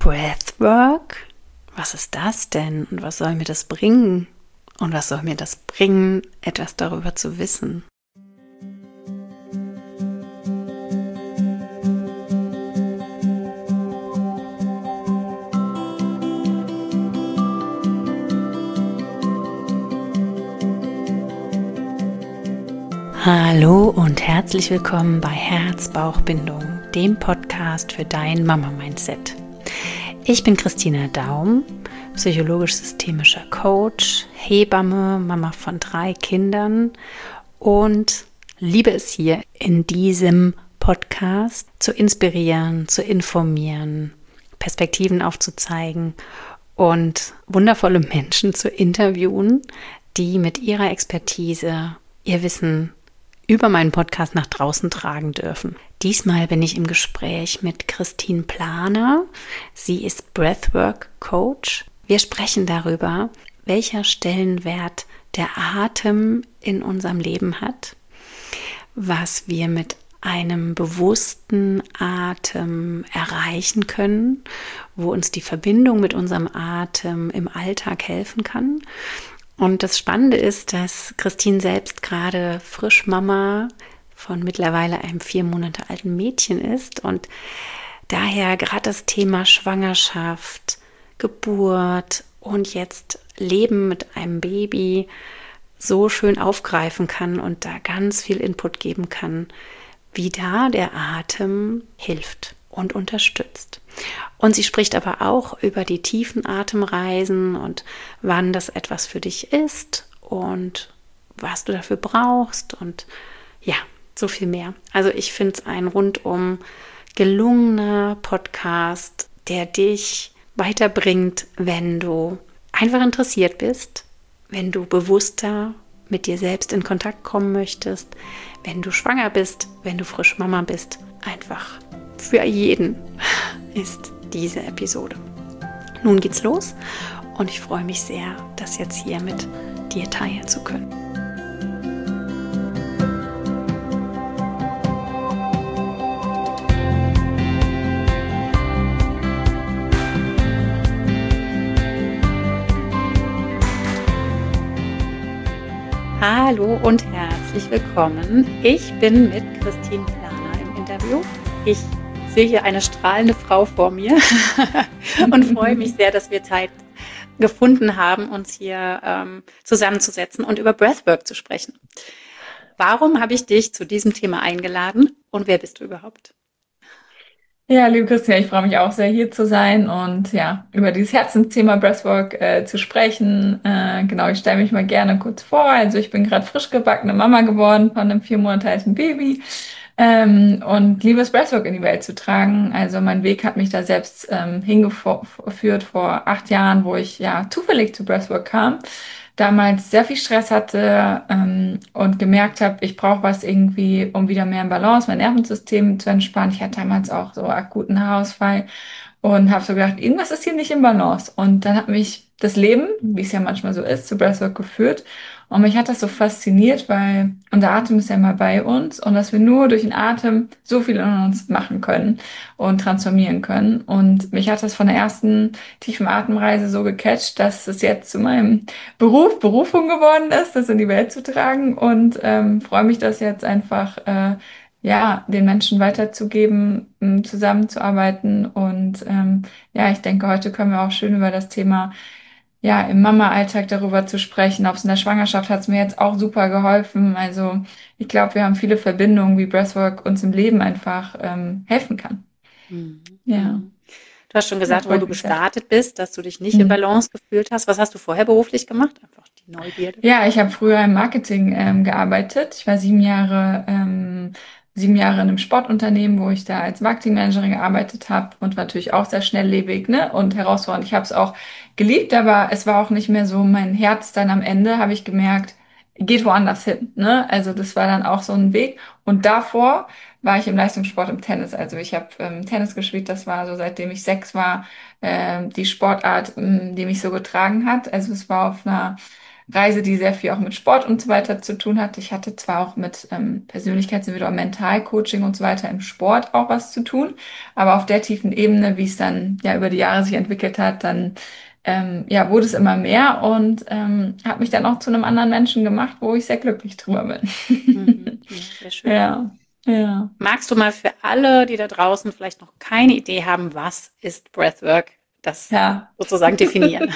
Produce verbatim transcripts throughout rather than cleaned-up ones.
Breathwork? Was ist das denn und was soll mir das bringen? Und was soll mir das bringen, etwas darüber zu wissen? Hallo und herzlich willkommen bei Herz-Bauch-Bindung, dem Podcast für dein Mama-Mindset. Ich bin Christina Daum, psychologisch-systemischer Coach, Hebamme, Mama von drei Kindern und liebe es hier in diesem Podcast zu inspirieren, zu informieren, Perspektiven aufzuzeigen und wundervolle Menschen zu interviewen, die mit ihrer Expertise ihr Wissen über meinen Podcast nach draußen tragen dürfen. Diesmal bin ich im Gespräch mit Christine Planer. Sie ist Breathwork Coach. Wir sprechen darüber, welcher Stellenwert der Atem in unserem Leben hat, was wir mit einem bewussten Atem erreichen können, wo uns die Verbindung mit unserem Atem im Alltag helfen kann. Und das Spannende ist, dass Christine selbst gerade frisch Mama von mittlerweile einem vier Monate alten Mädchen ist und daher gerade das Thema Schwangerschaft, Geburt und jetzt Leben mit einem Baby so schön aufgreifen kann und da ganz viel Input geben kann, wie da der Atem hilft und unterstützt. Und sie spricht aber auch über die tiefen Atemreisen und wann das etwas für dich ist und was du dafür brauchst und ja, so viel mehr. Also ich finde es ein rundum gelungener Podcast, der dich weiterbringt, wenn du einfach interessiert bist, wenn du bewusster mit dir selbst in Kontakt kommen möchtest, wenn du schwanger bist, wenn du frisch Mama bist, einfach für jeden ist diese Episode. Nun geht's los und ich freue mich sehr, das jetzt hier mit dir teilen zu können. Hallo und herzlich willkommen. Ich bin mit Christine Planer im Interview. Ich sehe hier eine strahlende Frau vor mir und freue mich sehr, dass wir Zeit gefunden haben, uns hier ähm, zusammenzusetzen und über Breathwork zu sprechen. Warum habe ich dich zu diesem Thema eingeladen und wer bist du überhaupt? Ja, liebe Christina, ich freue mich auch sehr, hier zu sein und ja, über dieses Herzensthema Breathwork äh, zu sprechen. Äh, genau, ich stelle mich mal gerne kurz vor. Also ich bin gerade frisch gebackene Mama geworden von einem vier Monate alten Baby ähm, und liebe es, Breathwork in die Welt zu tragen. Also mein Weg hat mich da selbst ähm, hingeführt vor acht Jahren, wo ich ja zufällig zu Breathwork kam. Damals sehr viel Stress hatte ähm, und gemerkt habe, ich brauche was irgendwie, um wieder mehr in Balance, mein Nervensystem zu entspannen. Ich hatte damals auch so akuten Haarausfall und habe so gedacht, irgendwas ist hier nicht in Balance. Und dann hat mich das Leben, wie es ja manchmal so ist, zu Breathwork geführt. Und mich hat das so fasziniert, weil unser Atem ist ja immer bei uns und dass wir nur durch den Atem so viel in uns machen können und transformieren können. Und mich hat das von der ersten tiefen Atemreise so gecatcht, dass es jetzt zu meinem Beruf, Berufung geworden ist, das in die Welt zu tragen und ähm, freue mich, das jetzt einfach äh, ja den Menschen weiterzugeben, ähm, zusammenzuarbeiten und ähm, ja, ich denke, heute können wir auch schön über das Thema ja im Mama-Alltag darüber zu sprechen. Ob es in der Schwangerschaft hat es mir jetzt auch super geholfen. Also ich glaube, wir haben viele Verbindungen, wie Breathwork uns im Leben einfach ähm, helfen kann. Mhm. Ja, Du hast schon ja, gesagt, wo du freut mich sehr. gestartet bist, dass du dich nicht in Mhm. Balance gefühlt hast. Was hast du vorher beruflich gemacht? Einfach die Neugierde. Ja, ich habe früher im Marketing ähm, gearbeitet. Ich war sieben Jahre, ähm, sieben Jahre in einem Sportunternehmen, wo ich da als Marketingmanagerin gearbeitet habe und war natürlich auch sehr schnelllebig, ne, und herausfordernd. Ich habe es auch geliebt, aber es war auch nicht mehr so mein Herz. Dann am Ende habe ich gemerkt, geht woanders hin, ne? Also das war dann auch so ein Weg. Und davor war ich im Leistungssport im Tennis. Also ich habe ähm, Tennis gespielt. Das war so seitdem ich sechs war ähm, die Sportart, ähm, die mich so getragen hat. Also es war auf einer Reise, die sehr viel auch mit Sport und so weiter zu tun hat. Ich hatte zwar auch mit ähm, Persönlichkeitsentwicklung, Mentalcoaching und so weiter im Sport auch was zu tun, aber auf der tiefen Ebene, wie es dann ja über die Jahre sich entwickelt hat, dann ähm, ja, wurde es immer mehr und ähm, hat mich dann auch zu einem anderen Menschen gemacht, wo ich sehr glücklich drüber Mhm. bin. Ja, sehr schön. Ja, ja. Magst du mal für alle, die da draußen vielleicht noch keine Idee haben, was ist Breathwork, das Ja, sozusagen definieren?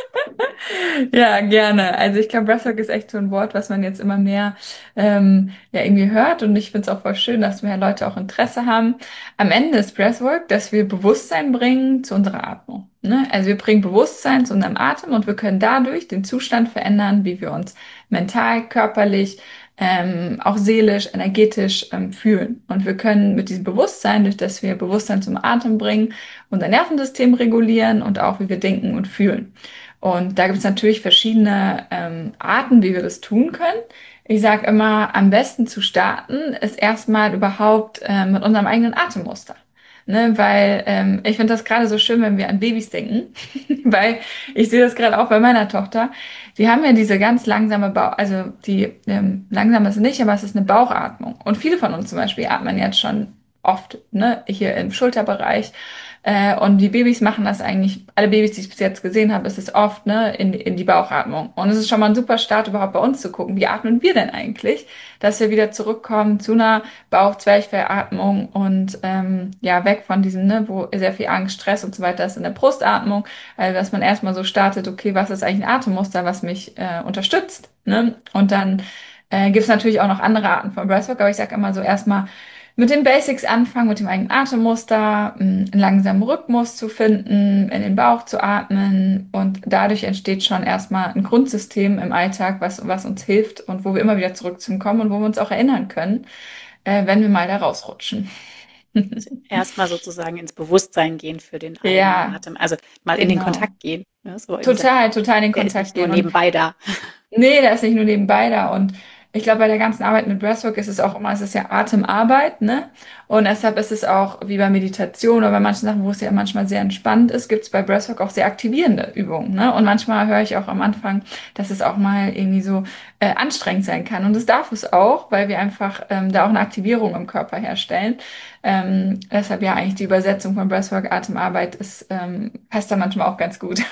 ja, gerne. Also ich glaube, Breathwork ist echt so ein Wort, was man jetzt immer mehr ähm, ja irgendwie hört und ich finde es auch voll schön, dass mehr Leute auch Interesse haben. Am Ende ist Breathwork, dass wir Bewusstsein bringen zu unserer Atmung. Ne? Also wir bringen Bewusstsein zu unserem Atem und wir können dadurch den Zustand verändern, wie wir uns mental, körperlich, ähm, auch seelisch, energetisch ähm, fühlen. Und wir können mit diesem Bewusstsein, durch das wir Bewusstsein zum Atem bringen, unser Nervensystem regulieren und auch wie wir denken und fühlen. Und da gibt es natürlich verschiedene ähm, Arten, wie wir das tun können. Ich sage immer, am besten zu starten ist erstmal überhaupt äh, mit unserem eigenen Atemmuster. Ne, weil ähm, ich finde das gerade so schön, wenn wir an Babys denken, weil ich sehe das gerade auch bei meiner Tochter. Die haben ja diese ganz langsame Bauch, also die ähm, langsam ist es nicht, aber es ist eine Bauchatmung. Und viele von uns zum Beispiel atmen jetzt schon oft, ne, hier im Schulterbereich. Äh, und die Babys machen das eigentlich, alle Babys, die ich bis jetzt gesehen habe, ist es oft, ne, in, in die Bauchatmung. Und es ist schon mal ein super Start, überhaupt bei uns zu gucken, wie atmen wir denn eigentlich, dass wir wieder zurückkommen zu einer Bauch-Zwerchfellatmung und ähm, ja, weg von diesem, ne, wo sehr viel Angst, Stress und so weiter ist in der Brustatmung, also dass man erstmal so startet, okay, was ist eigentlich ein Atemmuster, was mich äh, unterstützt, ne? Und dann äh, gibt es natürlich auch noch andere Arten von Breathwork, aber ich sage immer so erstmal mit den Basics anfangen, mit dem eigenen Atemmuster, einen langsamen Rhythmus zu finden, in den Bauch zu atmen und dadurch entsteht schon erstmal ein Grundsystem im Alltag, was, was uns hilft und wo wir immer wieder zurück zum Kommen und wo wir uns auch erinnern können, äh, wenn wir mal da rausrutschen. Also erstmal sozusagen ins Bewusstsein gehen für den eigenen Ja, Atem, also mal in den genau. Kontakt gehen. Ne? So im Sinne, Total, total in den der ist Kontakt nicht nur gehen. Und nebenbei da. nee, der ist nicht nur nebenbei da. Und ich glaube, bei der ganzen Arbeit mit Breathwork ist es auch immer, es ist ja Atemarbeit, ne? Und deshalb ist es auch wie bei Meditation oder bei manchen Sachen, wo es ja manchmal sehr entspannt ist, gibt es bei Breathwork auch sehr aktivierende Übungen, ne? Und manchmal höre ich auch am Anfang, dass es auch mal irgendwie so äh, anstrengend sein kann. Und das darf es auch, weil wir einfach ähm, da auch eine Aktivierung im Körper herstellen. Ähm, deshalb ja eigentlich die Übersetzung von Breathwork, Atemarbeit ist, ähm, passt da manchmal auch ganz gut.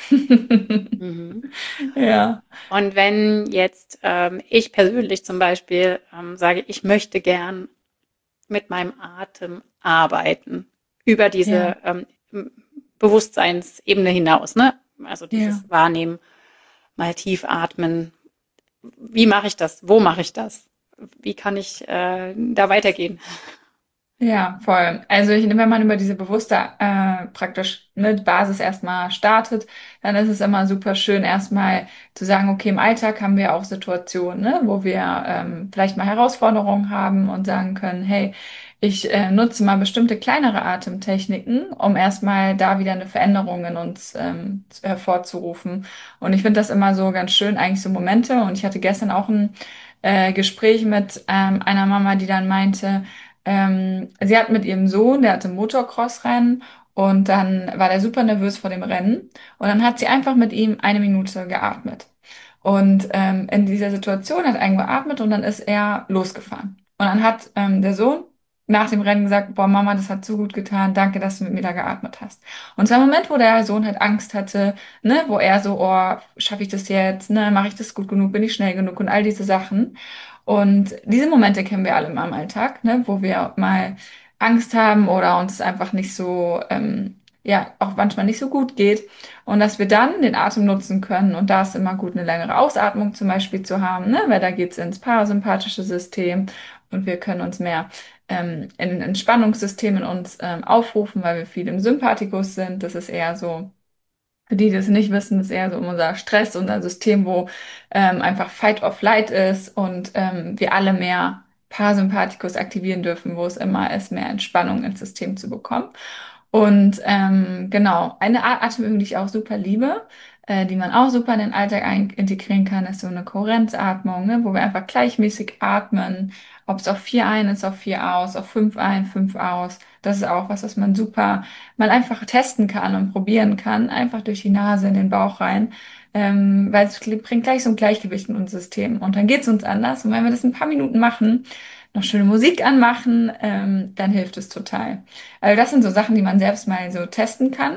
Mhm. Ja, Und wenn jetzt ähm, ich persönlich zum Beispiel ähm, sage, ich möchte gern mit meinem Atem arbeiten, über ja, diese ähm, Bewusstseinsebene hinaus, ne? Also ja. dieses Wahrnehmen, mal tief atmen. Wie mache ich das? Wo mache ich das? Wie kann ich äh, da weitergehen? Ja, voll. Also ich, wenn man über diese bewusste äh, praktisch mit Basis erstmal startet, dann ist es immer super schön, erstmal zu sagen, okay, im Alltag haben wir auch Situationen, ne, wo wir ähm, vielleicht mal Herausforderungen haben und sagen können, hey, ich äh, nutze mal bestimmte kleinere Atemtechniken, um erstmal da wieder eine Veränderung in uns ähm, hervorzurufen. Und ich finde das immer so ganz schön, eigentlich so Momente. Und ich hatte gestern auch ein äh, Gespräch mit ähm, einer Mama, die dann meinte, ähm, sie hat mit ihrem Sohn, der hatte Motocross-Rennen und dann war der super nervös vor dem Rennen und dann hat sie einfach mit ihm eine Minute geatmet. Und ähm, in dieser Situation hat er geatmet und dann ist er losgefahren. Und dann hat ähm, der Sohn nach dem Rennen gesagt, boah, Mama, das hat so gut getan, danke, dass du mit mir da geatmet hast. Und es war ein Moment, wo der Sohn halt Angst hatte, ne, wo er so, oh, schaffe ich das jetzt, ne, mache ich das gut genug, bin ich schnell genug und all diese Sachen. Und diese Momente kennen wir alle mal im Alltag, ne, wo wir mal Angst haben oder uns einfach nicht so, ähm, ja, auch manchmal nicht so gut geht. Und dass wir dann den Atem nutzen können. Und da ist immer gut, eine längere Ausatmung zum Beispiel zu haben, ne, weil da geht's ins parasympathische System und wir können uns mehr ähm, in ein Entspannungssystem in uns ähm, aufrufen, weil wir viel im Sympathikus sind. Das ist eher so. Für die, die es nicht wissen, ist eher so unser Stress, unser System, wo ähm, einfach Fight or Flight ist und ähm, wir alle mehr Parasympathikus aktivieren dürfen, wo es immer ist, mehr Entspannung ins System zu bekommen. Und ähm, genau, eine Art Atemübung, die ich auch super liebe, äh, die man auch super in den Alltag ein integrieren kann, ist so eine Kohärenzatmung, ne, wo wir einfach gleichmäßig atmen, ob es auf vier ein ist, auf vier aus, auf fünf ein, fünf aus. Das ist auch was, was man super mal einfach testen kann und probieren kann, einfach durch die Nase in den Bauch rein, ähm, weil es bringt gleich so ein Gleichgewicht in unser System und dann geht es uns anders. Und wenn wir das ein paar Minuten machen, noch schöne Musik anmachen, ähm, dann hilft es total. Also das sind so Sachen, die man selbst mal so testen kann.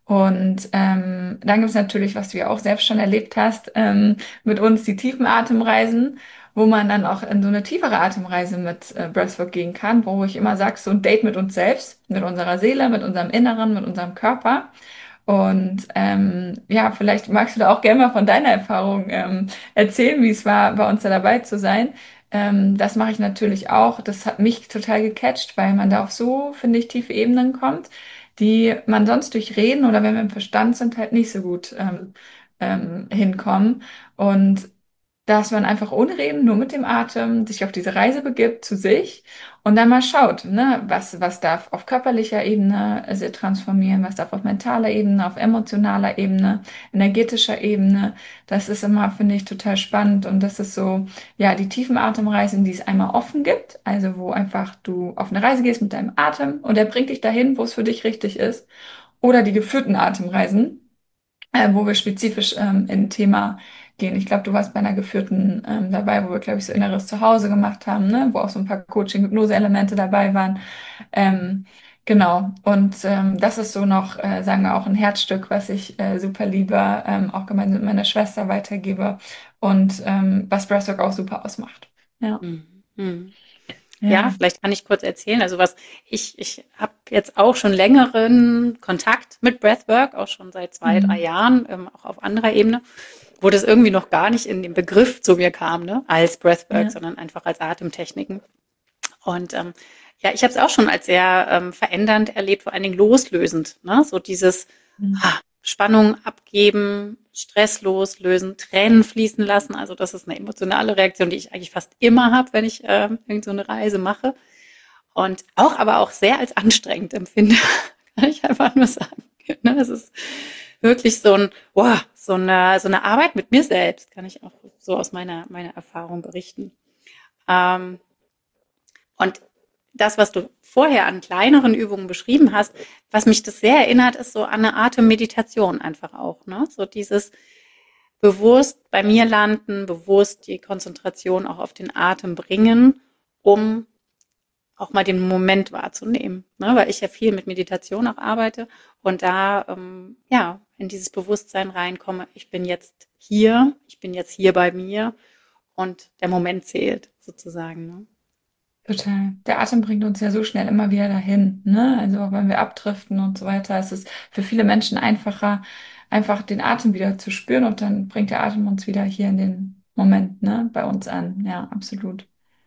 Und ähm, dann gibt es natürlich, was du ja auch selbst schon erlebt hast, ähm, mit uns die Tiefenatemreisen, wo man dann auch in so eine tiefere Atemreise mit äh, Breathwork gehen kann, wo ich immer sage, so ein Date mit uns selbst, mit unserer Seele, mit unserem Inneren, mit unserem Körper. Und ähm, ja, vielleicht magst du da auch gerne mal von deiner Erfahrung ähm, erzählen, wie es war, bei uns da dabei zu sein. Ähm, das mache ich natürlich auch. Das hat mich total gecatcht, weil man da auf so, finde ich, tiefe Ebenen kommt, die man sonst durch Reden oder wenn wir im Verstand sind, halt nicht so gut ähm, ähm, hinkommen. Und dass man einfach ohne Reden, nur mit dem Atem, sich auf diese Reise begibt zu sich und dann mal schaut, ne, was, was darf auf körperlicher Ebene äh, sich transformieren, was darf auf mentaler Ebene, auf emotionaler Ebene, energetischer Ebene. Das ist immer, finde ich, total spannend und das ist so, ja, die tiefen Atemreisen, die es einmal offen gibt, also wo einfach du auf eine Reise gehst mit deinem Atem und der bringt dich dahin, wo es für dich richtig ist. Oder die geführten Atemreisen, äh, wo wir spezifisch ähm, in ein Thema gehen. Ich glaube, du warst bei einer geführten ähm, dabei, wo wir, glaube ich, so inneres Zuhause gemacht haben, ne? Wo auch so ein paar Coaching-Hypnose-Elemente dabei waren. Ähm, genau. Und ähm, das ist so noch, äh, sagen wir auch ein Herzstück, was ich äh, super liebe, ähm, auch gemeinsam mit meiner Schwester weitergebe und ähm, was Breathwork auch super ausmacht. Ja, Mhm. Mhm. Ja, ja. vielleicht kann ich kurz erzählen. Also was ich, ich habe jetzt auch schon längeren Kontakt mit Breathwork, auch schon seit zwei, drei Mhm. Jahren, ähm, auch auf anderer Ebene, wo das irgendwie noch gar nicht in den Begriff zu mir kam, ne, als Breathwork, Ja. sondern einfach als Atemtechniken. Und ähm, ja, ich habe es auch schon als sehr ähm, verändernd erlebt, vor allen Dingen loslösend, ne? So dieses Mhm. ah, Spannung abgeben, Stress loslösen, Tränen fließen lassen. Also das ist eine emotionale Reaktion, die ich eigentlich fast immer habe, wenn ich ähm, irgend so eine Reise mache. Und auch aber auch sehr als anstrengend empfinde, kann ich einfach nur sagen. Ne? Es ist wirklich so ein, wow, so eine, so eine Arbeit mit mir selbst, kann ich auch so aus meiner, meiner Erfahrung berichten. Ähm, und das, was du vorher an kleineren Übungen beschrieben hast, was mich das sehr erinnert, ist so an eine Atemmeditation einfach auch, ne? So dieses bewusst bei mir landen, bewusst die Konzentration auch auf den Atem bringen, um auch mal den Moment wahrzunehmen, ne? Weil ich ja viel mit Meditation auch arbeite und da ähm, ja in dieses Bewusstsein reinkomme, ich bin jetzt hier, ich bin jetzt hier bei mir und der Moment zählt sozusagen. Ne? Total. Der Atem bringt uns ja so schnell immer wieder dahin, ne? Also auch wenn wir abdriften und so weiter, ist es für viele Menschen einfacher, einfach den Atem wieder zu spüren und dann bringt der Atem uns wieder hier in den Moment, ne? Bei uns an. Ja, absolut.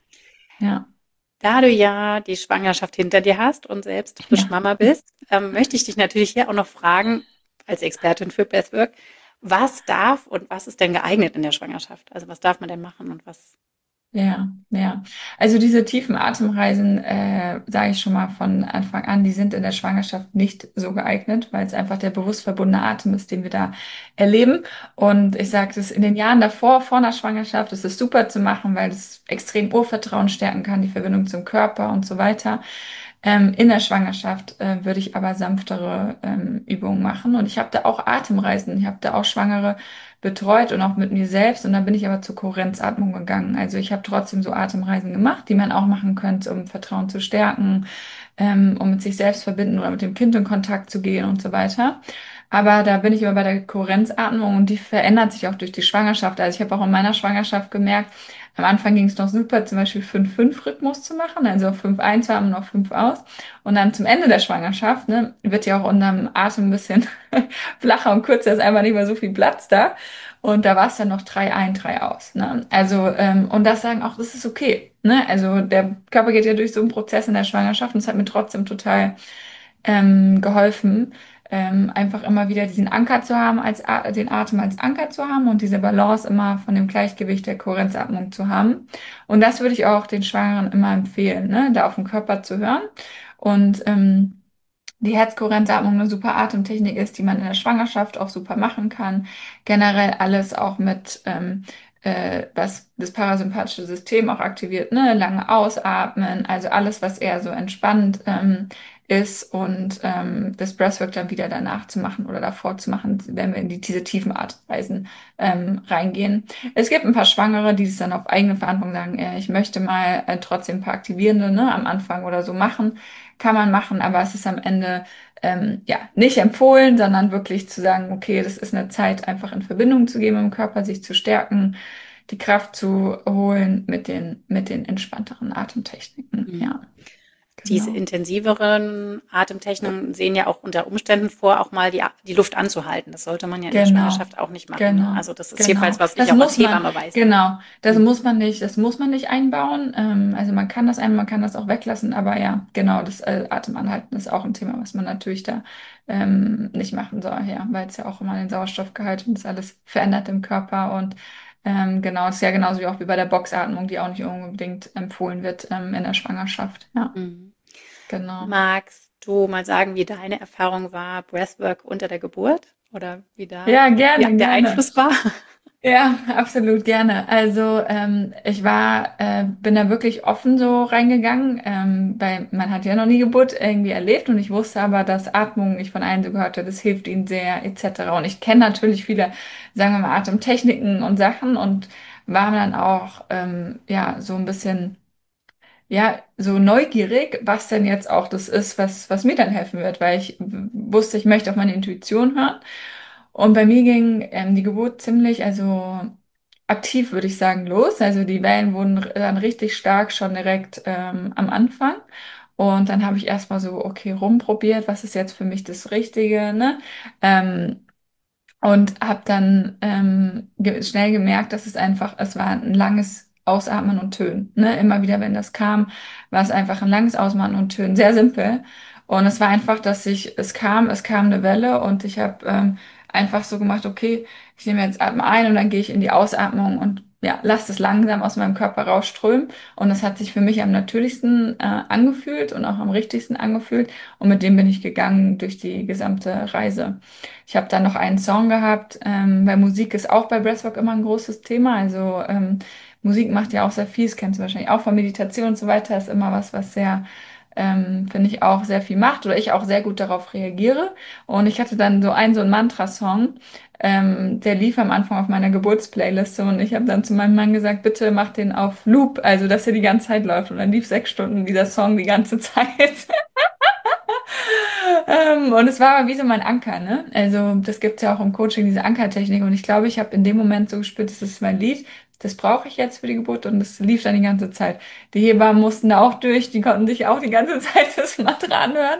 Ja. Da du ja die Schwangerschaft hinter dir hast und selbst frisch Ja. Mama bist, ähm, möchte ich dich natürlich hier auch noch fragen, als Expertin für Breathwork, was darf und was ist denn geeignet in der Schwangerschaft? Also was darf man denn machen und was? Ja, ja. Also diese tiefen Atemreisen, äh, sage ich schon mal von Anfang an, die sind in der Schwangerschaft nicht so geeignet, weil es einfach der bewusst verbundene Atem ist, den wir da erleben. Und ich sage das in den Jahren davor, vor einer Schwangerschaft, ist es super zu machen, weil es extrem Urvertrauen stärken kann, die Verbindung zum Körper und so weiter. Ähm, in der Schwangerschaft äh, würde ich aber sanftere ähm, Übungen machen. Und ich habe da auch Atemreisen. Ich habe da auch Schwangere betreut und auch mit mir selbst. Und dann bin ich aber zur Kohärenzatmung gegangen. Also ich habe trotzdem so Atemreisen gemacht, die man auch machen könnte, um Vertrauen zu stärken, ähm, um mit sich selbst verbinden oder mit dem Kind in Kontakt zu gehen und so weiter. Aber da bin ich immer bei der Kohärenzatmung und die verändert sich auch durch die Schwangerschaft. Also ich habe auch in meiner Schwangerschaft gemerkt, am Anfang ging es noch super, zum Beispiel fünf fünf Rhythmus zu machen, also auf fünf einzuatmen und auf fünf aus. Und dann zum Ende der Schwangerschaft, ne, wird ja auch unterm Atem ein bisschen flacher und kürzer, ist einfach nicht mehr so viel Platz da. Und da war es dann noch drei ein, drei aus. Ne? Also, ähm, und das sagen auch, das ist okay. Ne? Also der Körper geht ja durch so einen Prozess in der Schwangerschaft und es hat mir trotzdem total ähm, geholfen, ähm, einfach immer wieder diesen Anker zu haben, als A den Atem als Anker zu haben und diese Balance immer von dem Gleichgewicht der Kohärenzatmung zu haben. Und das würde ich auch den Schwangeren immer empfehlen, ne? Da auf den Körper zu hören. Und ähm, die Herzkohärenzatmung eine super Atemtechnik ist, die man in der Schwangerschaft auch super machen kann. Generell alles auch mit ähm, äh, was das parasympathische System auch aktiviert, ne? Lange ausatmen, also alles, was eher so entspannt ähm, ist und ähm, das Breathwork dann wieder danach zu machen oder davor zu machen, wenn wir in die, diese tiefen Atemweisen ähm, reingehen. Es gibt ein paar Schwangere, die es dann auf eigene Verantwortung sagen, äh, ich möchte mal äh, trotzdem ein paar Aktivierende, ne, am Anfang oder so machen. Kann man machen, aber es ist am Ende ähm, ja nicht empfohlen, sondern wirklich zu sagen, okay, das ist eine Zeit, einfach in Verbindung zu gehen im Körper, sich zu stärken, die Kraft zu holen mit den, mit den entspannteren Atemtechniken. Mhm. Ja, Diese genau. intensiveren Atemtechniken sehen ja auch unter Umständen vor, auch mal die, die Luft anzuhalten. Das sollte man ja in der Genau, Schwangerschaft auch nicht machen. Ne? genau, Also das ist jedenfalls, genau. was ich Das auch als muss man, Hebamme weiß. genau, das Mhm. muss man nicht, das muss man nicht einbauen. Ähm, also man kann das ein, man kann das auch weglassen, aber ja, genau, das äh, Atemanhalten ist auch ein Thema, was man natürlich da ähm, nicht machen soll, ja, weil es ja auch immer den Sauerstoffgehalt und das alles verändert im Körper und ähm, genau, das ist ja genauso wie auch wie bei der Boxatmung, die auch nicht unbedingt empfohlen wird ähm, in der Schwangerschaft. Ja, Mhm. genau. Magst du mal sagen, wie deine Erfahrung war, Breathwork unter der Geburt? Oder wie da Ja, ja, gerne, der gerne. Einfluss war? Ja, absolut gerne. Also ähm, ich war, äh, bin da wirklich offen so reingegangen, ähm, weil man hat ja noch nie Geburt irgendwie erlebt und ich wusste aber, dass Atmung, ich von allen so gehört habe, das hilft ihnen sehr et cetera. Und ich kenne natürlich viele, sagen wir mal, Atemtechniken und Sachen und war dann auch ähm, ja so ein bisschen ja so neugierig, was denn jetzt auch das ist, was was mir dann helfen wird, weil ich wusste, ich möchte auf meine Intuition hören. Und bei mir ging ähm, die Geburt ziemlich, also aktiv würde ich sagen, los. Also die Wellen wurden r- dann richtig stark schon direkt ähm, am Anfang. Und dann habe ich erstmal so, okay, rumprobiert, was ist jetzt für mich das Richtige, ne? Ähm, und habe dann ähm, ge schnell gemerkt, dass es einfach, es war ein langes Ausatmen und Tönen. Ne? Immer wieder, wenn das kam, war es einfach ein langes Ausatmen und Tönen. Sehr simpel. Und es war einfach, dass ich, es kam, es kam eine Welle und ich habe ähm, einfach so gemacht, okay, ich nehme jetzt Atme ein und dann gehe ich in die Ausatmung und ja, lasse es langsam aus meinem Körper rausströmen. Und es hat sich für mich am natürlichsten äh, angefühlt und auch am richtigsten angefühlt. Und mit dem bin ich gegangen durch die gesamte Reise. Ich habe dann noch einen Song gehabt, ähm, weil Musik ist auch bei Breathwork immer ein großes Thema. Also ähm, Musik macht ja auch sehr viel, das kennst du wahrscheinlich auch von Meditation und so weiter, ist immer was, was sehr, ähm, finde ich, auch sehr viel macht oder ich auch sehr gut darauf reagiere. Und ich hatte dann so einen, so einen Mantra-Song, ähm, der lief am Anfang auf meiner Geburtsplayliste und ich habe dann zu meinem Mann gesagt, bitte mach den auf Loop, also dass er die ganze Zeit läuft. Und dann lief sechs Stunden dieser Song die ganze Zeit. Ähm, und es war aber wie so mein Anker, ne? Also das gibt's ja auch im Coaching, diese Ankertechnik. Und ich glaube, ich habe in dem Moment so gespürt, das ist mein Lied, das brauche ich jetzt für die Geburt und das lief dann die ganze Zeit. Die Hebammen mussten da auch durch, die konnten sich auch die ganze Zeit das Mantra anhören.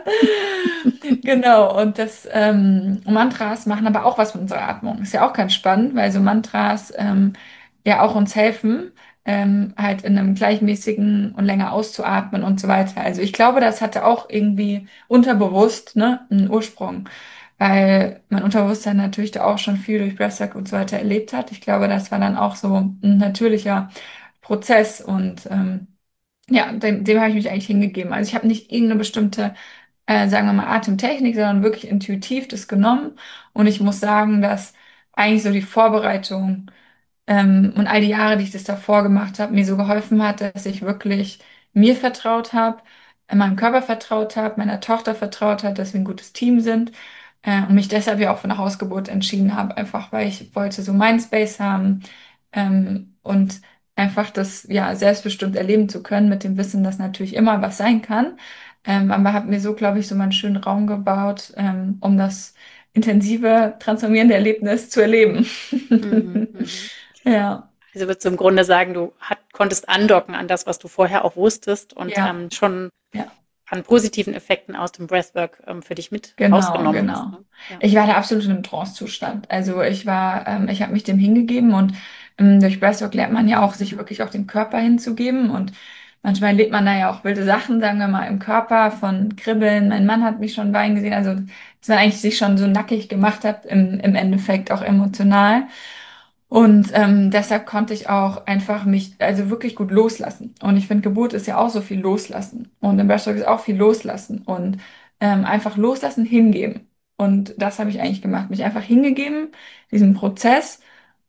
Genau, und das ähm, Mantras machen aber auch was mit unserer Atmung. Ist ja auch ganz spannend, weil so Mantras ähm, ja auch uns helfen, ähm, halt in einem gleichmäßigen und länger auszuatmen und so weiter. Also ich glaube, das hatte auch irgendwie unterbewusst, ne, einen Ursprung, weil mein Unterbewusstsein natürlich da auch schon viel durch Breathwork und so weiter erlebt hat. Ich glaube, das war dann auch so ein natürlicher Prozess und ähm, ja, dem, dem habe ich mich eigentlich hingegeben. Also ich habe nicht irgendeine bestimmte, äh, sagen wir mal, Atemtechnik, sondern wirklich intuitiv das genommen. Und ich muss sagen, dass eigentlich so die Vorbereitung ähm, und all die Jahre, die ich das davor gemacht habe, mir so geholfen hat, dass ich wirklich mir vertraut habe, äh, meinem Körper vertraut habe, meiner Tochter vertraut habe, dass wir ein gutes Team sind. Äh, und mich deshalb ja auch für eine Hausgeburt entschieden habe, einfach weil ich wollte so meinen Space haben ähm, und einfach das ja selbstbestimmt erleben zu können, mit dem Wissen, dass natürlich immer was sein kann. Ähm, aber habe mir so, glaube ich, so meinen schönen Raum gebaut, ähm, um das intensive, transformierende Erlebnis zu erleben. Mhm, mhm. Ja, Also würdest du im Grunde sagen, du hat, konntest andocken an das, was du vorher auch wusstest und ja, ähm, schon ja. an positiven Effekten aus dem Breathwork ähm, für dich mit Genau, rausgenommen hast. genau. Ne? Ja. Ich war da absolut in einem Trance-Zustand. Also ich war, ähm, ich habe mich dem hingegeben und ähm, durch Breathwork lernt man ja auch, sich wirklich auch dem Körper hinzugeben und manchmal erlebt man da ja auch wilde Sachen, sagen wir mal, im Körper von Kribbeln. Mein Mann hat mich schon weinen gesehen, also dass man eigentlich sich schon so nackig gemacht hat, im, im Endeffekt auch emotional. Und ähm, deshalb konnte ich auch einfach mich, also wirklich gut loslassen. Und ich finde, Geburt ist ja auch so viel loslassen. Und im Breathwork ist auch viel loslassen. Und ähm, einfach loslassen, hingeben. Und das habe ich eigentlich gemacht, mich einfach hingegeben, diesem Prozess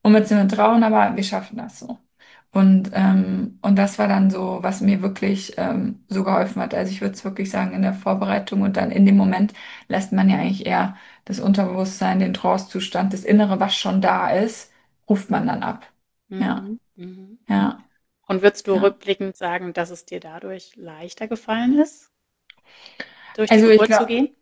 und mit so einem Trauen, aber wir schaffen das so. Und, ähm, und das war dann so, was mir wirklich ähm, so geholfen hat. Also ich würde es wirklich sagen, in der Vorbereitung und dann in dem Moment lässt man ja eigentlich eher das Unterbewusstsein, den Trance-Zustand, das Innere, was schon da ist, ruft man dann ab. Ja, Mhm. Mhm. ja, Und würdest du ja. rückblickend sagen, dass es dir dadurch leichter gefallen ist, durch die Also ich Geburt zu glaube, gehen?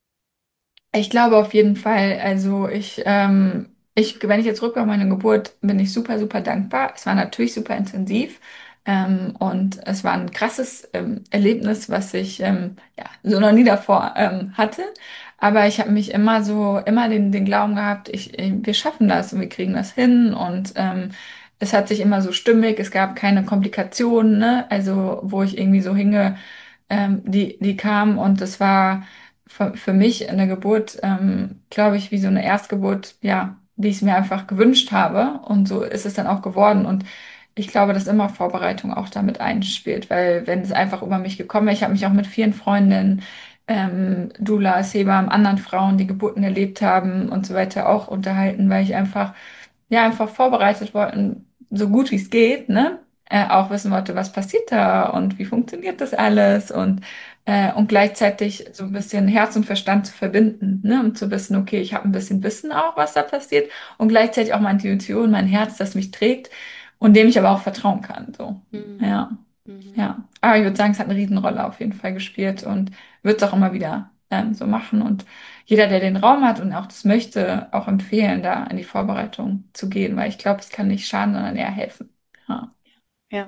Ich glaube auf jeden Fall, also ich, ähm, ich, wenn ich jetzt rückblicke auf meine Geburt, bin ich super, super dankbar. Es war natürlich super intensiv, ähm, und es war ein krasses ähm, Erlebnis, was ich ähm, ja, so noch nie davor ähm, hatte. Aber ich habe mich immer so, immer den, den Glauben gehabt, ich, ich, wir schaffen das und wir kriegen das hin und ähm, es hat sich immer so stimmig, es gab keine Komplikationen, ne? Also wo ich irgendwie so hinge, ähm, die, die kamen und es war für, für mich eine Geburt, ähm, glaube ich, wie so eine Erstgeburt, ja, wie ich es mir einfach gewünscht habe. Und so ist es dann auch geworden. Und ich glaube, dass immer Vorbereitung auch damit einspielt, weil wenn es einfach über mich gekommen wäre, ich habe mich auch mit vielen Freundinnen, ähm, Doulas, Hebammen, anderen Frauen, die Geburten erlebt haben und so weiter auch unterhalten, weil ich einfach ja, einfach vorbereitet wollten, so gut wie es geht, ne? Äh, auch wissen wollte, was passiert da und wie funktioniert das alles und, äh, und gleichzeitig so ein bisschen Herz und Verstand zu verbinden, ne? Um zu wissen, okay, ich habe ein bisschen Wissen auch, was da passiert und gleichzeitig auch meine Intuition, mein Herz, das mich trägt und dem ich aber auch vertrauen kann, so. Mhm. Ja, Mhm. ja. Aber ich würde sagen, es hat eine Riesenrolle auf jeden Fall gespielt und wird es auch immer wieder ähm, so machen und jeder, der den Raum hat und auch das möchte, auch empfehlen, da in die Vorbereitung zu gehen, weil ich glaube, es kann nicht schaden, sondern eher helfen. Ja. Ja.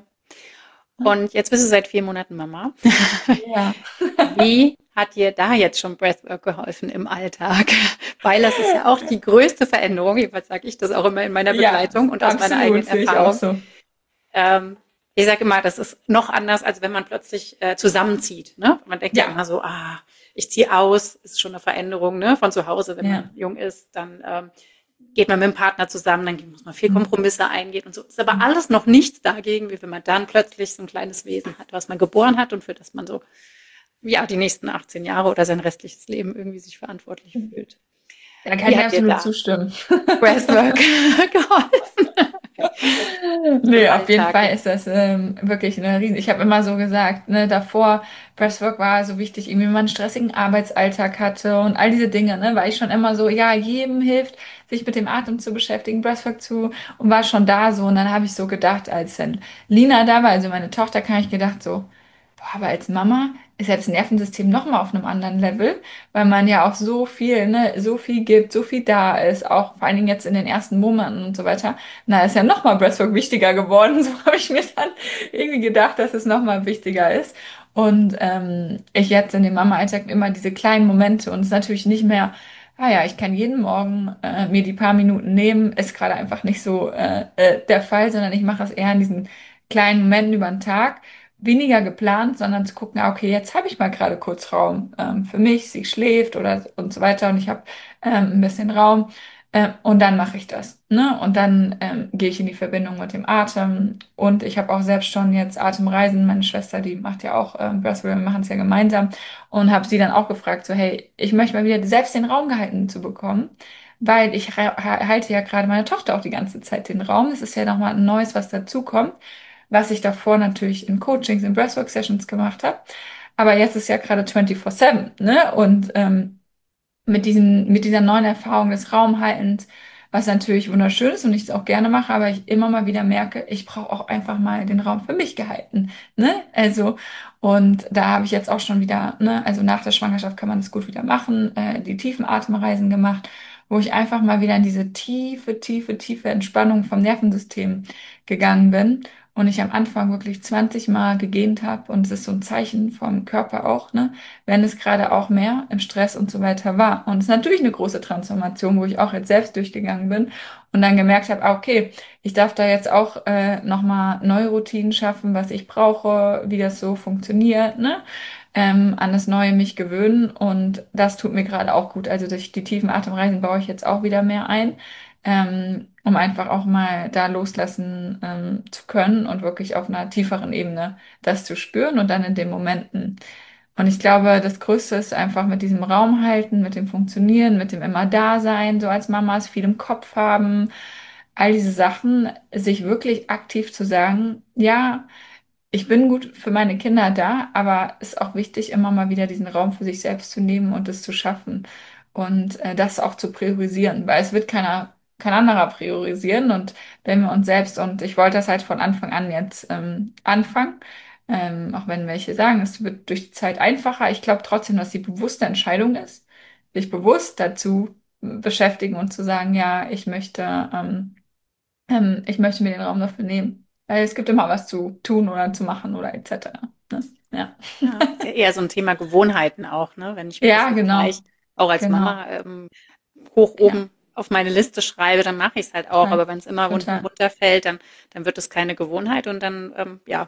Und jetzt bist du seit vier Monaten Mama. Ja. Wie hat dir da jetzt schon Breathwork geholfen im Alltag? Weil das ist ja auch die größte Veränderung, jedenfalls sage ich das auch immer in meiner Ja, Begleitung und aus meiner absolut, eigenen sehe ich auch Erfahrung. so. Ähm, ich sage immer, das ist noch anders, als wenn man plötzlich äh, zusammenzieht. Ne? Man denkt ja Ja, immer so, ah, ich ziehe aus, ist schon eine Veränderung, ne? Von zu Hause, wenn man ja. jung ist, dann ähm, geht man mit dem Partner zusammen, dann muss man viel Mhm. Kompromisse eingehen und so. Ist aber alles noch nichts dagegen, wie wenn man dann plötzlich so ein kleines Wesen hat, was man geboren hat und für das man so, ja, die nächsten achtzehn Jahre oder sein restliches Leben irgendwie sich verantwortlich fühlt. Da kann Wie ich hat dir absolut da zustimmen. Breathwork geholfen im Nee, auf jeden Alltag Fall jetzt? ist das ähm, wirklich eine Riesen. Ich habe immer so gesagt, ne, davor, Breathwork war so wichtig, irgendwie wenn man einen stressigen Arbeitsalltag hatte und all diese Dinge, ne, war ich schon immer so, ja, jedem hilft, sich mit dem Atem zu beschäftigen, Breathwork zu und war schon da so. Und dann habe ich so gedacht, als dann Lina da war, also meine Tochter, kann ich gedacht so, boah, aber als Mama ist ja das Nervensystem noch mal auf einem anderen Level, weil man ja auch so viel, ne, so viel gibt, so viel da ist, auch vor allen Dingen jetzt in den ersten Monaten und so weiter. Na, ist ja noch mal Breathwork wichtiger geworden. So habe ich mir dann irgendwie gedacht, dass es noch mal wichtiger ist. Und ähm, ich jetzt in dem Mama-Alltag immer diese kleinen Momente und es ist natürlich nicht mehr, ah ja, ich kann jeden Morgen äh, mir die paar Minuten nehmen, ist gerade einfach nicht so äh, äh, der Fall, sondern ich mache es eher in diesen kleinen Momenten über den Tag weniger geplant, sondern zu gucken, ah, okay, jetzt habe ich mal gerade kurz Raum ähm, für mich, sie schläft oder und so weiter und ich habe ähm, ein bisschen Raum äh, und dann mache ich das. Ne? Und dann ähm, gehe ich in die Verbindung mit dem Atem und ich habe auch selbst schon jetzt Atemreisen, meine Schwester, die macht ja auch ähm, Breathwork, wir machen es ja gemeinsam und habe sie dann auch gefragt, so hey, ich möchte mal wieder selbst den Raum gehalten zu bekommen. Weil ich ha- halte ja gerade meine Tochter auch die ganze Zeit den Raum. Das ist ja nochmal ein Neues, was dazukommt was ich davor natürlich in Coachings, in Breathwork-Sessions gemacht habe. Aber jetzt ist ja gerade vierundzwanzig sieben, ne? Und ähm, mit diesen, mit dieser neuen Erfahrung des Raumhaltens, was natürlich wunderschön ist und ich es auch gerne mache, aber ich immer mal wieder merke, ich brauche auch einfach mal den Raum für mich gehalten, ne? Also, und da habe ich jetzt auch schon wieder, ne? Also nach der Schwangerschaft kann man das gut wieder machen, äh, die tiefen Atemreisen gemacht, wo ich einfach mal wieder in diese tiefe, tiefe, tiefe Entspannung vom Nervensystem gegangen bin und ich am Anfang wirklich zwanzig Mal gegähnt habe und es ist so ein Zeichen vom Körper auch, ne? Wenn es gerade auch mehr im Stress und so weiter war. Und es ist natürlich eine große Transformation, wo ich auch jetzt selbst durchgegangen bin und dann gemerkt habe, ah, okay, ich darf da jetzt auch äh, nochmal neue Routinen schaffen, was ich brauche, wie das so funktioniert, ne? Ähm, an das Neue mich gewöhnen und das tut mir gerade auch gut. Also durch die tiefen Atemreisen baue ich jetzt auch wieder mehr ein, ähm, um einfach auch mal da loslassen ähm, zu können und wirklich auf einer tieferen Ebene das zu spüren und dann in den Momenten. Und ich glaube, das Größte ist einfach mit diesem Raum halten, mit dem Funktionieren, mit dem immer da sein, so als Mamas viel im Kopf haben, all diese Sachen, sich wirklich aktiv zu sagen, ja, ich bin gut für meine Kinder da, aber es ist auch wichtig, immer mal wieder diesen Raum für sich selbst zu nehmen und es zu schaffen und äh, das auch zu priorisieren, weil es wird keiner, kein anderer priorisieren und wenn wir uns selbst, und ich wollte das halt von Anfang an jetzt ähm, anfangen, ähm, auch wenn welche sagen, es wird durch die Zeit einfacher. Ich glaube trotzdem, dass die bewusste Entscheidung ist, sich bewusst dazu beschäftigen und zu sagen, ja, ich möchte ähm, ähm, ich möchte mir den Raum dafür nehmen. Weil es gibt immer was zu tun oder zu machen oder et cetera. Ne? Ja. Ja, ist ja eher so ein Thema Gewohnheiten auch, ne? Wenn ich mir das Ja, jetzt genau. gleich auch als Genau. Mama ähm, hoch Ja, oben auf meine Liste schreibe, dann mache ich es halt auch. total. Aber wenn es immer unten Total. runterfällt, dann, dann wird es keine Gewohnheit und dann, ähm, ja,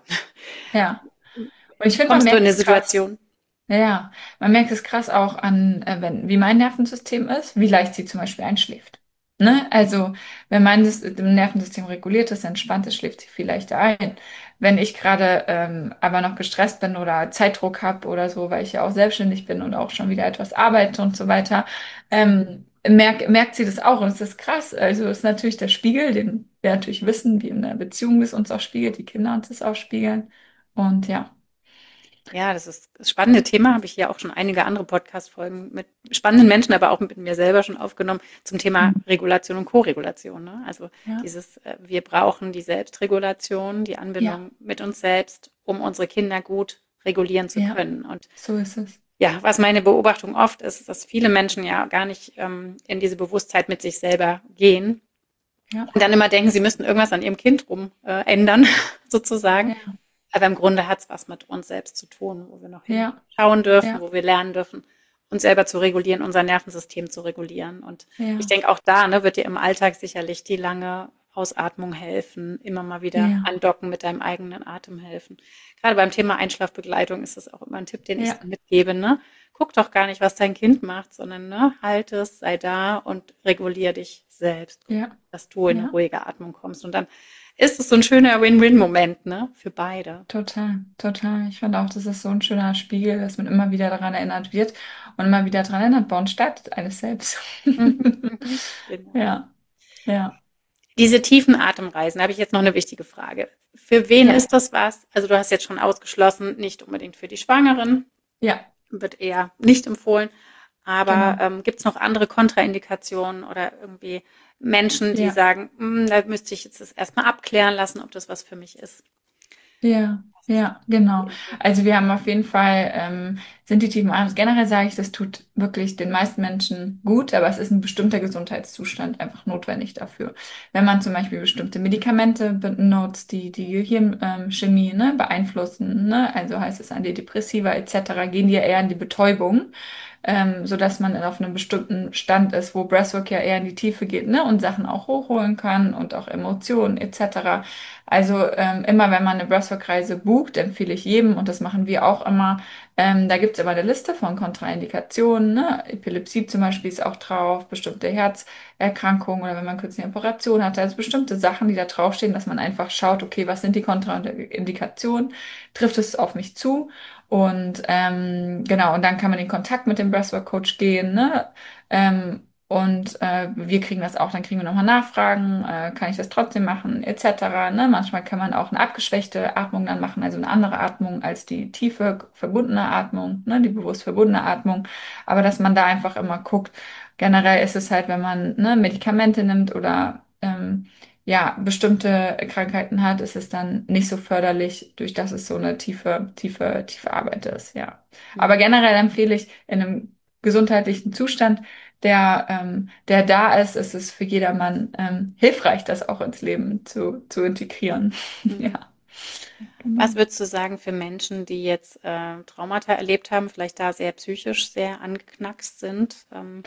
Ja. Und ich finde, man kommst du in merkt eine es krass. Situation. Ja, man merkt es krass auch an, äh, wenn, wie mein Nervensystem ist, wie leicht sie zum Beispiel einschläft. Ne? Also, wenn mein Sys- Nervensystem reguliert ist, entspannt ist, schläft sie viel leichter ein. Wenn ich gerade ähm, aber noch gestresst bin oder Zeitdruck habe oder so, weil ich ja auch selbstständig bin und auch schon wieder etwas arbeite und so weiter, ähm, merk, merkt sie das auch. Und es ist krass. Also, es ist natürlich der Spiegel, den wir natürlich wissen, wie in der Beziehung es uns auch spiegelt, die Kinder uns das auch spiegeln. Und ja. Ja, das ist das spannende Thema. Habe ich ja auch schon einige andere Podcast-Folgen mit spannenden Menschen, aber auch mit mir selber schon aufgenommen zum Thema Mhm. Regulation und Koregulation. Ne? Also Ja. dieses, äh, wir brauchen die Selbstregulation, die Ja. Anbindung mit uns selbst, um unsere Kinder gut regulieren zu Ja. können. Und So ist es. ja, was meine Beobachtung oft ist, ist, dass viele Menschen ja gar nicht ähm, in diese Bewusstheit mit sich selber gehen Ja, und dann immer denken, sie müssten irgendwas an ihrem Kind rum äh, ändern, sozusagen. ja, Aber im Grunde hat es was mit uns selbst zu tun, wo wir noch ja, hinschauen dürfen, ja, wo wir lernen dürfen, uns selber zu regulieren, unser Nervensystem zu regulieren. Und ich ja, denke, auch da ne, wird dir im Alltag sicherlich die lange Ausatmung helfen, immer mal wieder ja, andocken mit deinem eigenen Atem helfen. Gerade beim Thema Einschlafbegleitung ist das auch immer ein Tipp, den ich ja, so mitgebe. Ne? Guck doch gar nicht, was dein Kind macht, sondern ne, halt es, sei da und regulier dich selbst. Guck, ja, dass du in eine ja, ruhige Atmung kommst. Und dann ist es so ein schöner Win-Win-Moment, ne, für beide. total, total. Ich finde auch, das ist so ein schöner Spiegel, dass man immer wieder daran erinnert wird und immer wieder daran erinnert, bei uns startet alles selbst. Mhm, mhm, genau. Ja, ja, Diese tiefen Atemreisen, da habe ich jetzt noch eine wichtige Frage. Für wen ja, ist das was? Also du hast jetzt schon ausgeschlossen, nicht unbedingt für die Schwangeren, ja, wird eher nicht empfohlen. Aber genau. ähm, gibt es noch andere Kontraindikationen oder irgendwie Menschen, die Ja. sagen, "Hm, da müsste ich jetzt das erstmal abklären lassen, ob das was für mich ist?" Ja, Was ist ja, genau. die Empfehlung? Also wir haben auf jeden Fall, ähm, sind die tiefen Atmung. Generell sage ich, das tut wirklich den meisten Menschen gut, aber es ist ein bestimmter Gesundheitszustand einfach notwendig dafür. Wenn man zum Beispiel bestimmte Medikamente benutzt, die die Gehirnchemie, ne, beeinflussen, ne, also heißt es Antidepressiva et cetera, gehen die ja eher in die Betäubung, ähm, sodass man auf einem bestimmten Stand ist, wo Breathwork ja eher in die Tiefe geht, ne, und Sachen auch hochholen kann und auch Emotionen et cetera. Also ähm, immer, wenn man eine Breathwork-Reise bucht, empfehle ich jedem, und das machen wir auch immer, ähm, da gibt es immer eine Liste von Kontraindikationen, ne? Epilepsie zum Beispiel ist auch drauf, bestimmte Herzerkrankungen oder wenn man kürzlich eine Operation hatte, also bestimmte Sachen, die da draufstehen, dass man einfach schaut, okay, was sind die Kontraindikationen, trifft es auf mich zu? Und ähm, genau, und dann kann man in Kontakt mit dem Breathwork-Coach gehen, ne? Ähm, und äh, wir kriegen das auch, dann kriegen wir nochmal Nachfragen, äh, kann ich das trotzdem machen, et cetera. Ne? Manchmal kann man auch eine abgeschwächte Atmung dann machen, also eine andere Atmung als die tiefe, verbundene Atmung, ne? Die bewusst verbundene Atmung. Aber dass man da einfach immer guckt. Generell ist es halt, wenn man ne, Medikamente nimmt oder ähm, ja, bestimmte Krankheiten hat, ist es dann nicht so förderlich, durch dass es so eine tiefe, tiefe, tiefe Arbeit ist, ja. Aber Mhm. generell empfehle ich in einem gesundheitlichen Zustand, der, ähm, der da ist, ist es für jedermann ähm, hilfreich, das auch ins Leben zu, zu integrieren. Mhm. Ja, genau. Was würdest du sagen für Menschen, die jetzt äh, Traumata erlebt haben, vielleicht da sehr psychisch sehr angeknackst sind? Ähm,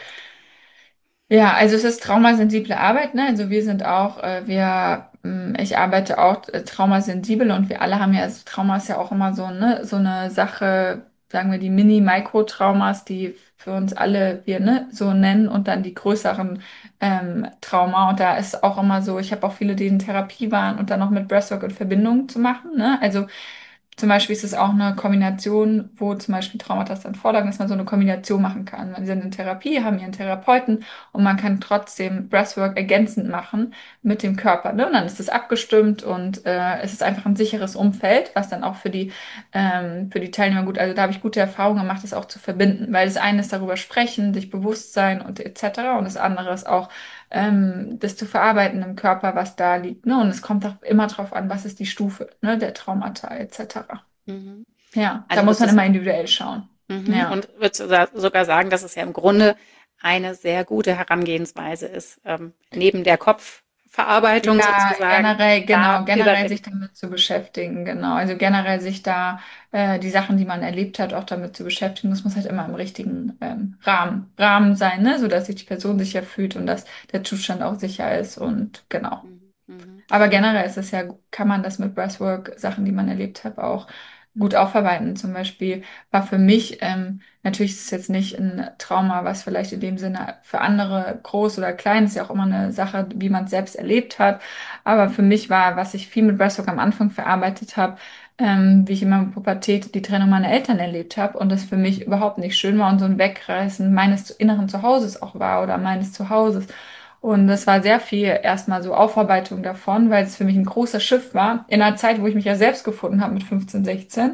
Ja, also es ist traumasensible Arbeit, ne? Also wir sind auch, äh, wir, ähm, ich arbeite auch äh, traumasensibel und wir alle haben ja, also Trauma ist ja auch immer so, ne, so eine Sache, sagen wir die Mini-Mikrotraumas, die für uns alle wir, ne, so nennen und dann die größeren ähm, Trauma. Und da ist auch immer so, ich habe auch viele, die in Therapie waren und dann noch mit Breathwork in Verbindung zu machen, ne? Also zum Beispiel ist es auch eine Kombination, wo zum Beispiel Traumata dann vorlagen, dass man so eine Kombination machen kann. Man sind in Therapie, haben ihren Therapeuten und man kann trotzdem Breathwork ergänzend machen mit dem Körper. Ne? Und dann ist es abgestimmt und äh, es ist einfach ein sicheres Umfeld, was dann auch für die, ähm, für die Teilnehmer gut, also da habe ich gute Erfahrungen gemacht, das auch zu verbinden, weil das eine ist darüber sprechen, sich bewusst sein und et cetera. Und das andere ist auch ähm, das zu verarbeiten im Körper, was da liegt. Ne? Und es kommt auch immer drauf an, was ist die Stufe, ne, der Traumata et cetera. Mhm. Ja, da Also muss würdest du man es, immer individuell schauen. mhm. Ja. Und würdest du sa- sogar sagen, dass es ja im Grunde eine sehr gute Herangehensweise ist, ähm, neben der Kopfverarbeitung Ja, sozusagen, generell, da genau, generell über, sich damit zu beschäftigen, genau. Also generell sich da äh, die Sachen, die man erlebt hat, auch damit zu beschäftigen. Das muss halt immer im richtigen ähm, Rahmen, Rahmen sein, ne? Sodass sich die Person sicher fühlt und dass der Zustand auch sicher ist und genau. mhm. Mhm. Aber generell ist es ja, kann man das mit Breathwork, Sachen, die man erlebt hat, auch gut aufarbeiten. Zum Beispiel war für mich, ähm, natürlich ist es jetzt nicht ein Trauma, was vielleicht in dem Sinne für andere groß oder klein ist, ja auch immer eine Sache, wie man es selbst erlebt hat. Aber für mich war, was ich viel mit Breathwork am Anfang verarbeitet habe, ähm, wie ich in meiner Pubertät die Trennung meiner Eltern erlebt habe und das für mich überhaupt nicht schön war und so ein Wegreißen meines inneren Zuhauses auch war oder meines Zuhauses. Und das war sehr viel erstmal so Aufarbeitung davon, weil es für mich ein großer Schiff war. In einer Zeit, wo ich mich ja selbst gefunden habe mit fünfzehn, sechzehn,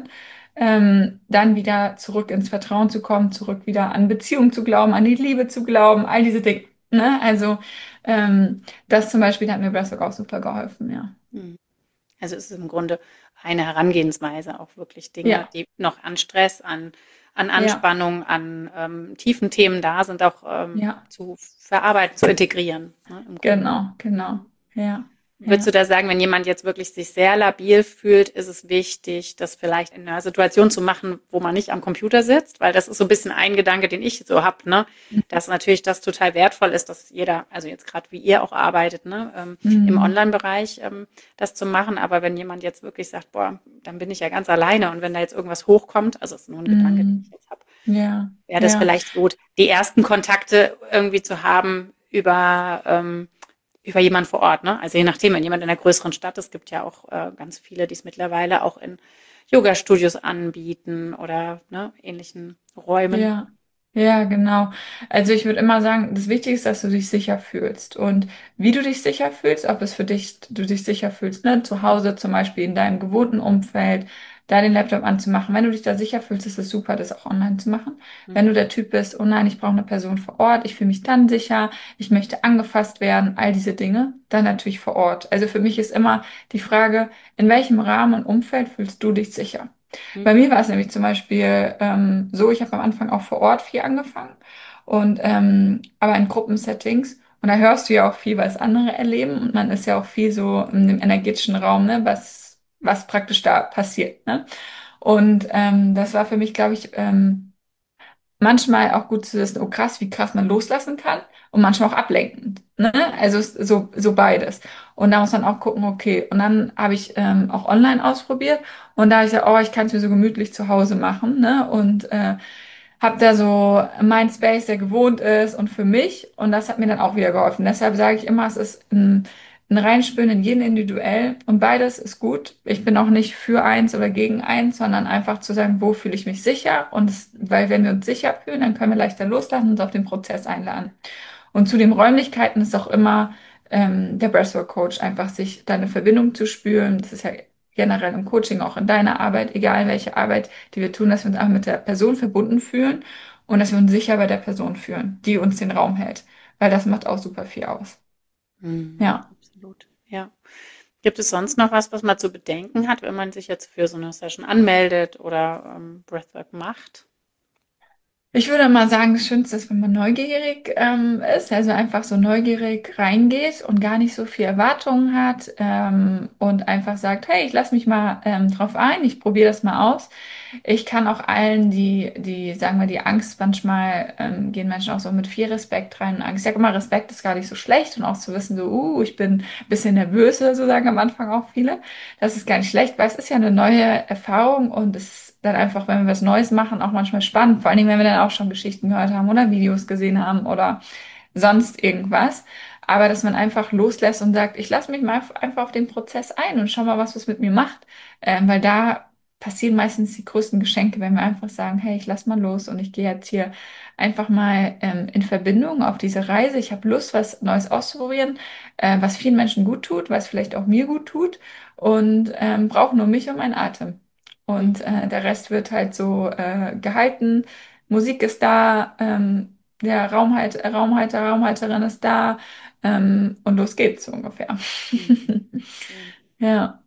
ähm, dann wieder zurück ins Vertrauen zu kommen, zurück wieder an Beziehung zu glauben, an die Liebe zu glauben, all diese Dinge. Ne? Also ähm, das zum Beispiel hat mir Breathwork auch super geholfen, ja. Mhm. Also es ist im Grunde eine Herangehensweise, auch wirklich Dinge, Ja, die noch an Stress, an, an ja, Anspannung, an ähm, tiefen Themen da sind, auch ähm, ja, zu verarbeiten, zu integrieren, ne, im Grunde. genau, genau. Mhm. Ja, Würdest du ja. da sagen, wenn jemand jetzt wirklich sich sehr labil fühlt, ist es wichtig, das vielleicht in einer Situation zu machen, wo man nicht am Computer sitzt? Weil das ist so ein bisschen ein Gedanke, den ich so habe, ne? Dass natürlich das total wertvoll ist, dass jeder, also jetzt gerade wie ihr auch arbeitet, ne, ähm, im Mhm. Online-Bereich ähm, das zu machen. Aber wenn jemand jetzt wirklich sagt, boah, dann bin ich ja ganz alleine und wenn da jetzt irgendwas hochkommt, also das ist nur ein Gedanke, den ich Mhm. jetzt habe, Ja, wäre das ja. vielleicht gut, die ersten Kontakte irgendwie zu haben über ähm, über jemanden vor Ort, ne? Also je nachdem, wenn jemand in einer größeren Stadt ist, gibt ja auch äh, ganz viele, die es mittlerweile auch in Yoga-Studios anbieten oder ne, ähnlichen Räumen. Ja, ja, genau. Also ich würde immer sagen, das Wichtige ist, dass du dich sicher fühlst. Und wie du dich sicher fühlst, ob es für dich, du dich sicher fühlst, ne, zu Hause zum Beispiel in deinem gewohnten Umfeld, da den Laptop anzumachen. Wenn du dich da sicher fühlst, ist es super, das auch online zu machen. Wenn du Mhm. der Typ bist, oh nein, ich brauche eine Person vor Ort, ich fühle mich dann sicher, ich möchte angefasst werden, all diese Dinge, dann natürlich vor Ort. Also für mich ist immer die Frage, in welchem Rahmen und Umfeld fühlst du dich sicher? Bei Mhm. mir war es nämlich zum Beispiel ähm, so, ich habe am Anfang auch vor Ort viel angefangen und ähm, aber in Gruppensettings und da hörst du ja auch viel, was andere erleben und man ist ja auch viel so in dem energetischen Raum, ne, was was praktisch da passiert, ne? Und ähm, das war für mich, glaube ich, ähm, manchmal auch gut zu wissen, oh krass, wie krass man loslassen kann und manchmal auch ablenkend, ne? Also es- so, so beides. Und da muss man auch gucken, okay. Und dann habe ich ähm, auch online ausprobiert und da habe ich gesagt, oh, ich kann es mir so gemütlich zu Hause machen, ne? Und äh, habe da so mein Space, der gewohnt ist und für mich. Und das hat mir dann auch wieder geholfen. Deshalb sage ich immer, es ist ein, ein Reinspüren in jeden individuell und beides ist gut. Ich bin auch nicht für eins oder gegen eins, sondern einfach zu sagen, wo fühle ich mich sicher? Und es, weil wenn wir uns sicher fühlen, dann können wir leichter loslassen und uns auf den Prozess einladen. Und zu den Räumlichkeiten ist auch immer ähm, der Breathwork Coach, einfach sich da eine Verbindung zu spüren. Das ist ja generell im Coaching, auch in deiner Arbeit, egal welche Arbeit, die wir tun, dass wir uns auch mit der Person verbunden fühlen und dass wir uns sicher bei der Person fühlen, die uns den Raum hält. Weil das macht auch super viel aus. Mhm. Ja. Absolut. Ja. Gibt es sonst noch was, was man zu bedenken hat, wenn man sich jetzt für so eine Session anmeldet oder ähm, Breathwork macht? Ich würde mal sagen, das Schönste ist, wenn man neugierig ähm, ist, also einfach so neugierig reingeht und gar nicht so viel Erwartungen hat ähm, und einfach sagt, hey, ich lasse mich mal ähm, drauf ein, ich probiere das mal aus. Ich kann auch allen, die, die, sagen wir, die Angst manchmal, ähm, gehen Menschen auch so mit viel Respekt rein. Angst. Ich sage immer, Respekt ist gar nicht so schlecht und auch zu wissen, so, uh, ich bin ein bisschen nervös oder so sagen am Anfang auch viele. Das ist gar nicht schlecht, weil es ist ja eine neue Erfahrung und es ist dann einfach, wenn wir was Neues machen, auch manchmal spannend. Vor allen Dingen, wenn wir dann auch schon Geschichten gehört haben oder Videos gesehen haben oder sonst irgendwas. Aber dass man einfach loslässt und sagt, ich lasse mich mal einfach auf den Prozess ein und schau mal, was es mit mir macht. Ähm, weil da passieren meistens die größten Geschenke, wenn wir einfach sagen, hey, ich lass mal los und ich gehe jetzt hier einfach mal ähm, in Verbindung auf diese Reise. Ich habe Lust, was Neues auszuprobieren, äh, was vielen Menschen gut tut, was vielleicht auch mir gut tut und ähm, brauche nur mich und meinen Atem. Und Mhm. äh, der Rest wird halt so äh, gehalten. Musik ist da, ähm, der Raumhalt, Raumhalter, Raumhalterin ist da, ähm, und los geht's so ungefähr. Mhm. Schön. Ja.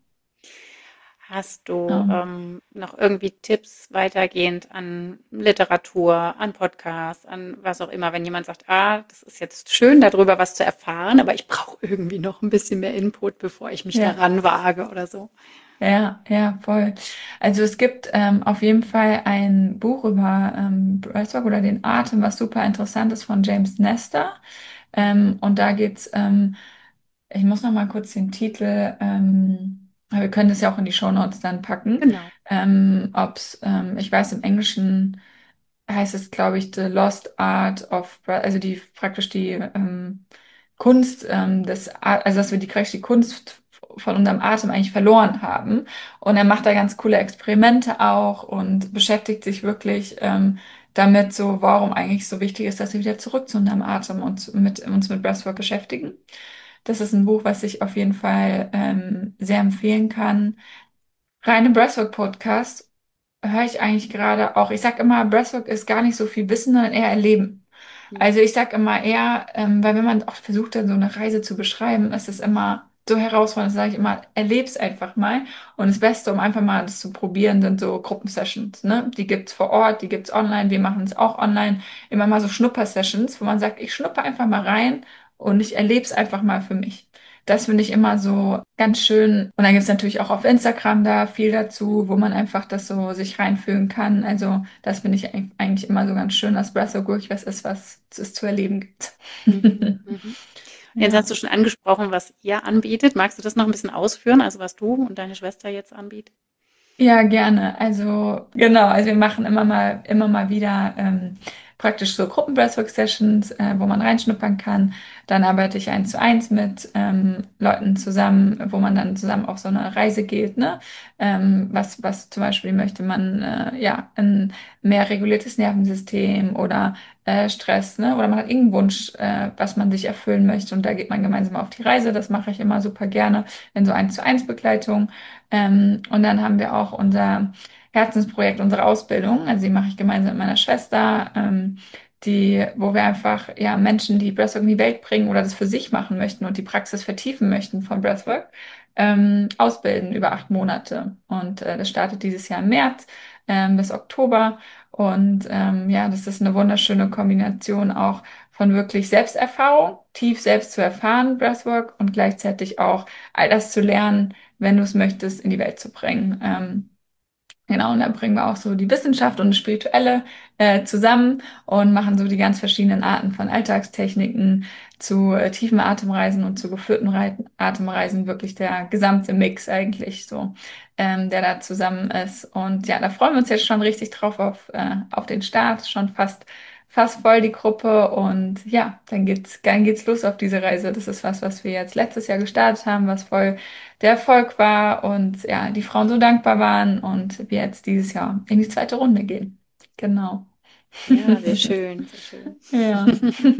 Hast du Ähm. ähm, noch irgendwie Tipps weitergehend an Literatur, an Podcasts, an was auch immer, wenn jemand sagt, ah, das ist jetzt schön, darüber was zu erfahren, aber ich brauche irgendwie noch ein bisschen mehr Input, bevor ich mich Ja. daran wage oder so. Ja, ja, voll. Also es gibt ähm, auf jeden Fall ein Buch über ähm, Breathwork oder den Atem, was super interessant ist von James Nestor. Ähm, und da geht's, ähm, ich muss noch mal kurz den Titel, ähm, aber wir können das ja auch in die Shownotes dann packen. Genau. Ähm, ob's, ähm, ich weiß, im Englischen heißt es, glaube ich, The Lost Art of, Breath, also die praktisch die ähm, Kunst ähm, des, A- also dass wir die praktisch die Kunst von unserem Atem eigentlich verloren haben. Und er macht da ganz coole Experimente auch und beschäftigt sich wirklich ähm, damit, so warum eigentlich so wichtig ist, dass wir wieder zurück zu unserem Atem und mit uns mit Breathwork beschäftigen. Das ist ein Buch, was ich auf jeden Fall ähm, sehr empfehlen kann. Reine Breathwork-Podcast höre ich eigentlich gerade auch. Ich sag immer, Breathwork ist gar nicht so viel Wissen, sondern eher Erleben. Mhm. Also ich sag immer eher, ähm, weil wenn man auch versucht, dann so eine Reise zu beschreiben, ist es immer so herausfordernd, sage ich immer, erleb's einfach mal. Und das Beste, um einfach mal das zu probieren, sind so Gruppensessions, ne? Die gibt's vor Ort, die gibt's online, wir machen es auch online. Immer mal so Schnuppersessions, wo man sagt, ich schnuppe einfach mal rein und ich erleb's einfach mal für mich. Das finde ich immer so ganz schön. Und dann gibt es natürlich auch auf Instagram da viel dazu, wo man einfach das so sich reinfühlen kann. Also das finde ich eig- eigentlich immer so ganz schön, dass Breath of wirklich was ist, was es zu erleben gibt. Mhm. Mhm. Jetzt hast Ja. du schon angesprochen, was ihr anbietet. Magst du das noch ein bisschen ausführen, also was du und deine Schwester jetzt anbietet? Ja, gerne. Also genau, also wir machen immer mal, immer mal wieder ähm, praktisch so Gruppen-Breathwork-Sessions, äh, wo man reinschnuppern kann. Dann arbeite ich eins zu eins mit ähm, Leuten zusammen, wo man dann zusammen auf so eine Reise geht, ne? Ähm, was, was zum Beispiel möchte man, äh, ja, ein mehr reguliertes Nervensystem oder äh, Stress, ne? Oder man hat irgendeinen Wunsch, äh, was man sich erfüllen möchte und da geht man gemeinsam auf die Reise. Das mache ich immer super gerne in so eins zu eins Begleitung. Ähm, und dann haben wir auch unser Herzensprojekt, unsere Ausbildung. Also die mache ich gemeinsam mit meiner Schwester, ähm, die, wo wir einfach ja Menschen, die Breathwork in die Welt bringen oder das für sich machen möchten und die Praxis vertiefen möchten von Breathwork, ähm, ausbilden über acht Monate. Und äh, das startet dieses Jahr im März ähm, bis Oktober. Und ähm, ja, das ist eine wunderschöne Kombination auch von wirklich Selbsterfahrung, tief selbst zu erfahren, Breathwork, und gleichzeitig auch all das zu lernen, wenn du es möchtest, in die Welt zu bringen. Ähm, genau, und da bringen wir auch so die Wissenschaft und das Spirituelle äh, zusammen und machen so die ganz verschiedenen Arten von Alltagstechniken zu äh, tiefen Atemreisen und zu geführten Reit Atemreisen, wirklich der gesamte Mix eigentlich so, ähm, der da zusammen ist. Und ja, da freuen wir uns jetzt schon richtig drauf auf, äh, auf den Start, schon fast fast voll die Gruppe und ja, dann geht's, dann geht's los auf diese Reise. Das ist was, was wir jetzt letztes Jahr gestartet haben, was voll der Erfolg war und ja, die Frauen so dankbar waren und wir jetzt dieses Jahr in die zweite Runde gehen. Genau. Ja, sehr schön, sehr schön. Ja.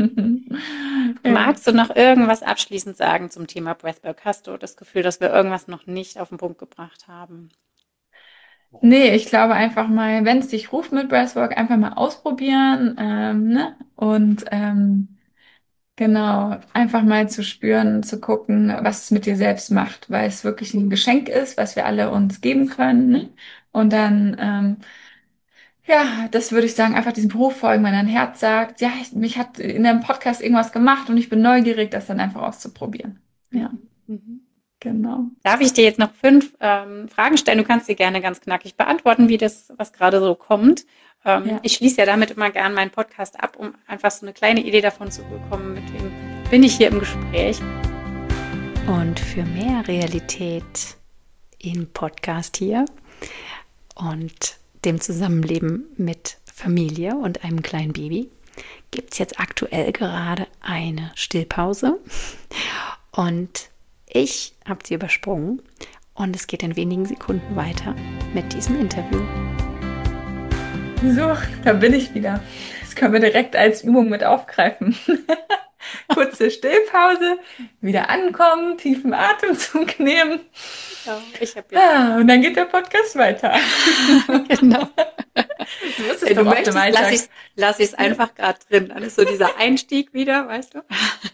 Ja. Magst du noch irgendwas abschließend sagen zum Thema Breathwork? Hast du das Gefühl, dass wir irgendwas noch nicht auf den Punkt gebracht haben? Nee, ich glaube einfach mal, wenn es dich ruft mit Breathwork, einfach mal ausprobieren, ähm, ne? Und ähm, genau, einfach mal zu spüren, zu gucken, was es mit dir selbst macht, weil es wirklich ein Geschenk ist, was wir alle uns geben können, ne? Und dann ähm, ja, das würde ich sagen, einfach diesem Beruf folgen, wenn dein Herz sagt, ja, ich, mich hat in einem Podcast irgendwas gemacht und ich bin neugierig, das dann einfach auszuprobieren. Ja, Mhm. Mhm. genau. Darf ich dir jetzt noch fünf ähm, Fragen stellen? Du kannst sie gerne ganz knackig beantworten, wie das, was gerade so kommt. Ähm, Ja. ich schließe ja damit immer gern meinen Podcast ab, um einfach so eine kleine Idee davon zu bekommen, mit wem bin ich hier im Gespräch. Und für mehr Realität im Podcast hier und dem Zusammenleben mit Familie und einem kleinen Baby gibt es jetzt aktuell gerade eine Stillpause und ich habe sie übersprungen und es geht in wenigen Sekunden weiter mit diesem Interview. So, da bin ich wieder. Das können wir direkt als Übung mit aufgreifen. Kurze Stillpause, wieder ankommen, tiefen Atemzug nehmen. Ja, ich habe jetzt. Ah, und dann geht der Podcast weiter. Genau. So ist es Wenn du doch oft im möchtest, lass Alltag. ich es lass ich's einfach gerade drin. Dann ist so dieser Einstieg wieder, weißt du?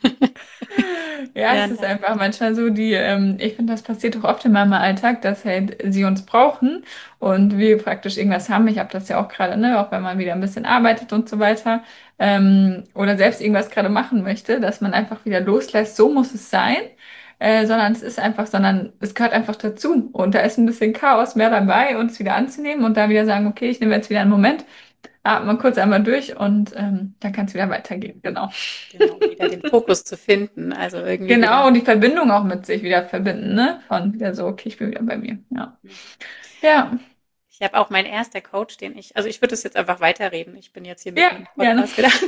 Ja, Ja, es ist nein. einfach manchmal so, die, ähm, ich finde, das passiert doch oft in meinem Alltag, dass halt sie uns brauchen und wir praktisch irgendwas haben. Ich habe das ja auch gerade, ne, auch wenn man wieder ein bisschen arbeitet und so weiter, ähm, oder selbst irgendwas gerade machen möchte, dass man einfach wieder loslässt, so muss es sein, äh, sondern es ist einfach, sondern es gehört einfach dazu. Und da ist ein bisschen Chaos mehr dabei, uns wieder anzunehmen und da wieder sagen, okay, ich nehme jetzt wieder einen Moment, atme kurz einmal durch und ähm, dann kann es wieder weitergehen. Genau. Genau, wieder den Fokus zu finden. Also irgendwie Genau, wieder. und die Verbindung auch mit sich wieder verbinden, ne? Von wieder so, okay, ich bin wieder bei mir. Ja. Ja, Ich habe auch mein erster Coach, den ich, also ich würde das jetzt einfach weiterreden. Ich bin jetzt hier ja, mitten im gerne. Podcast wieder.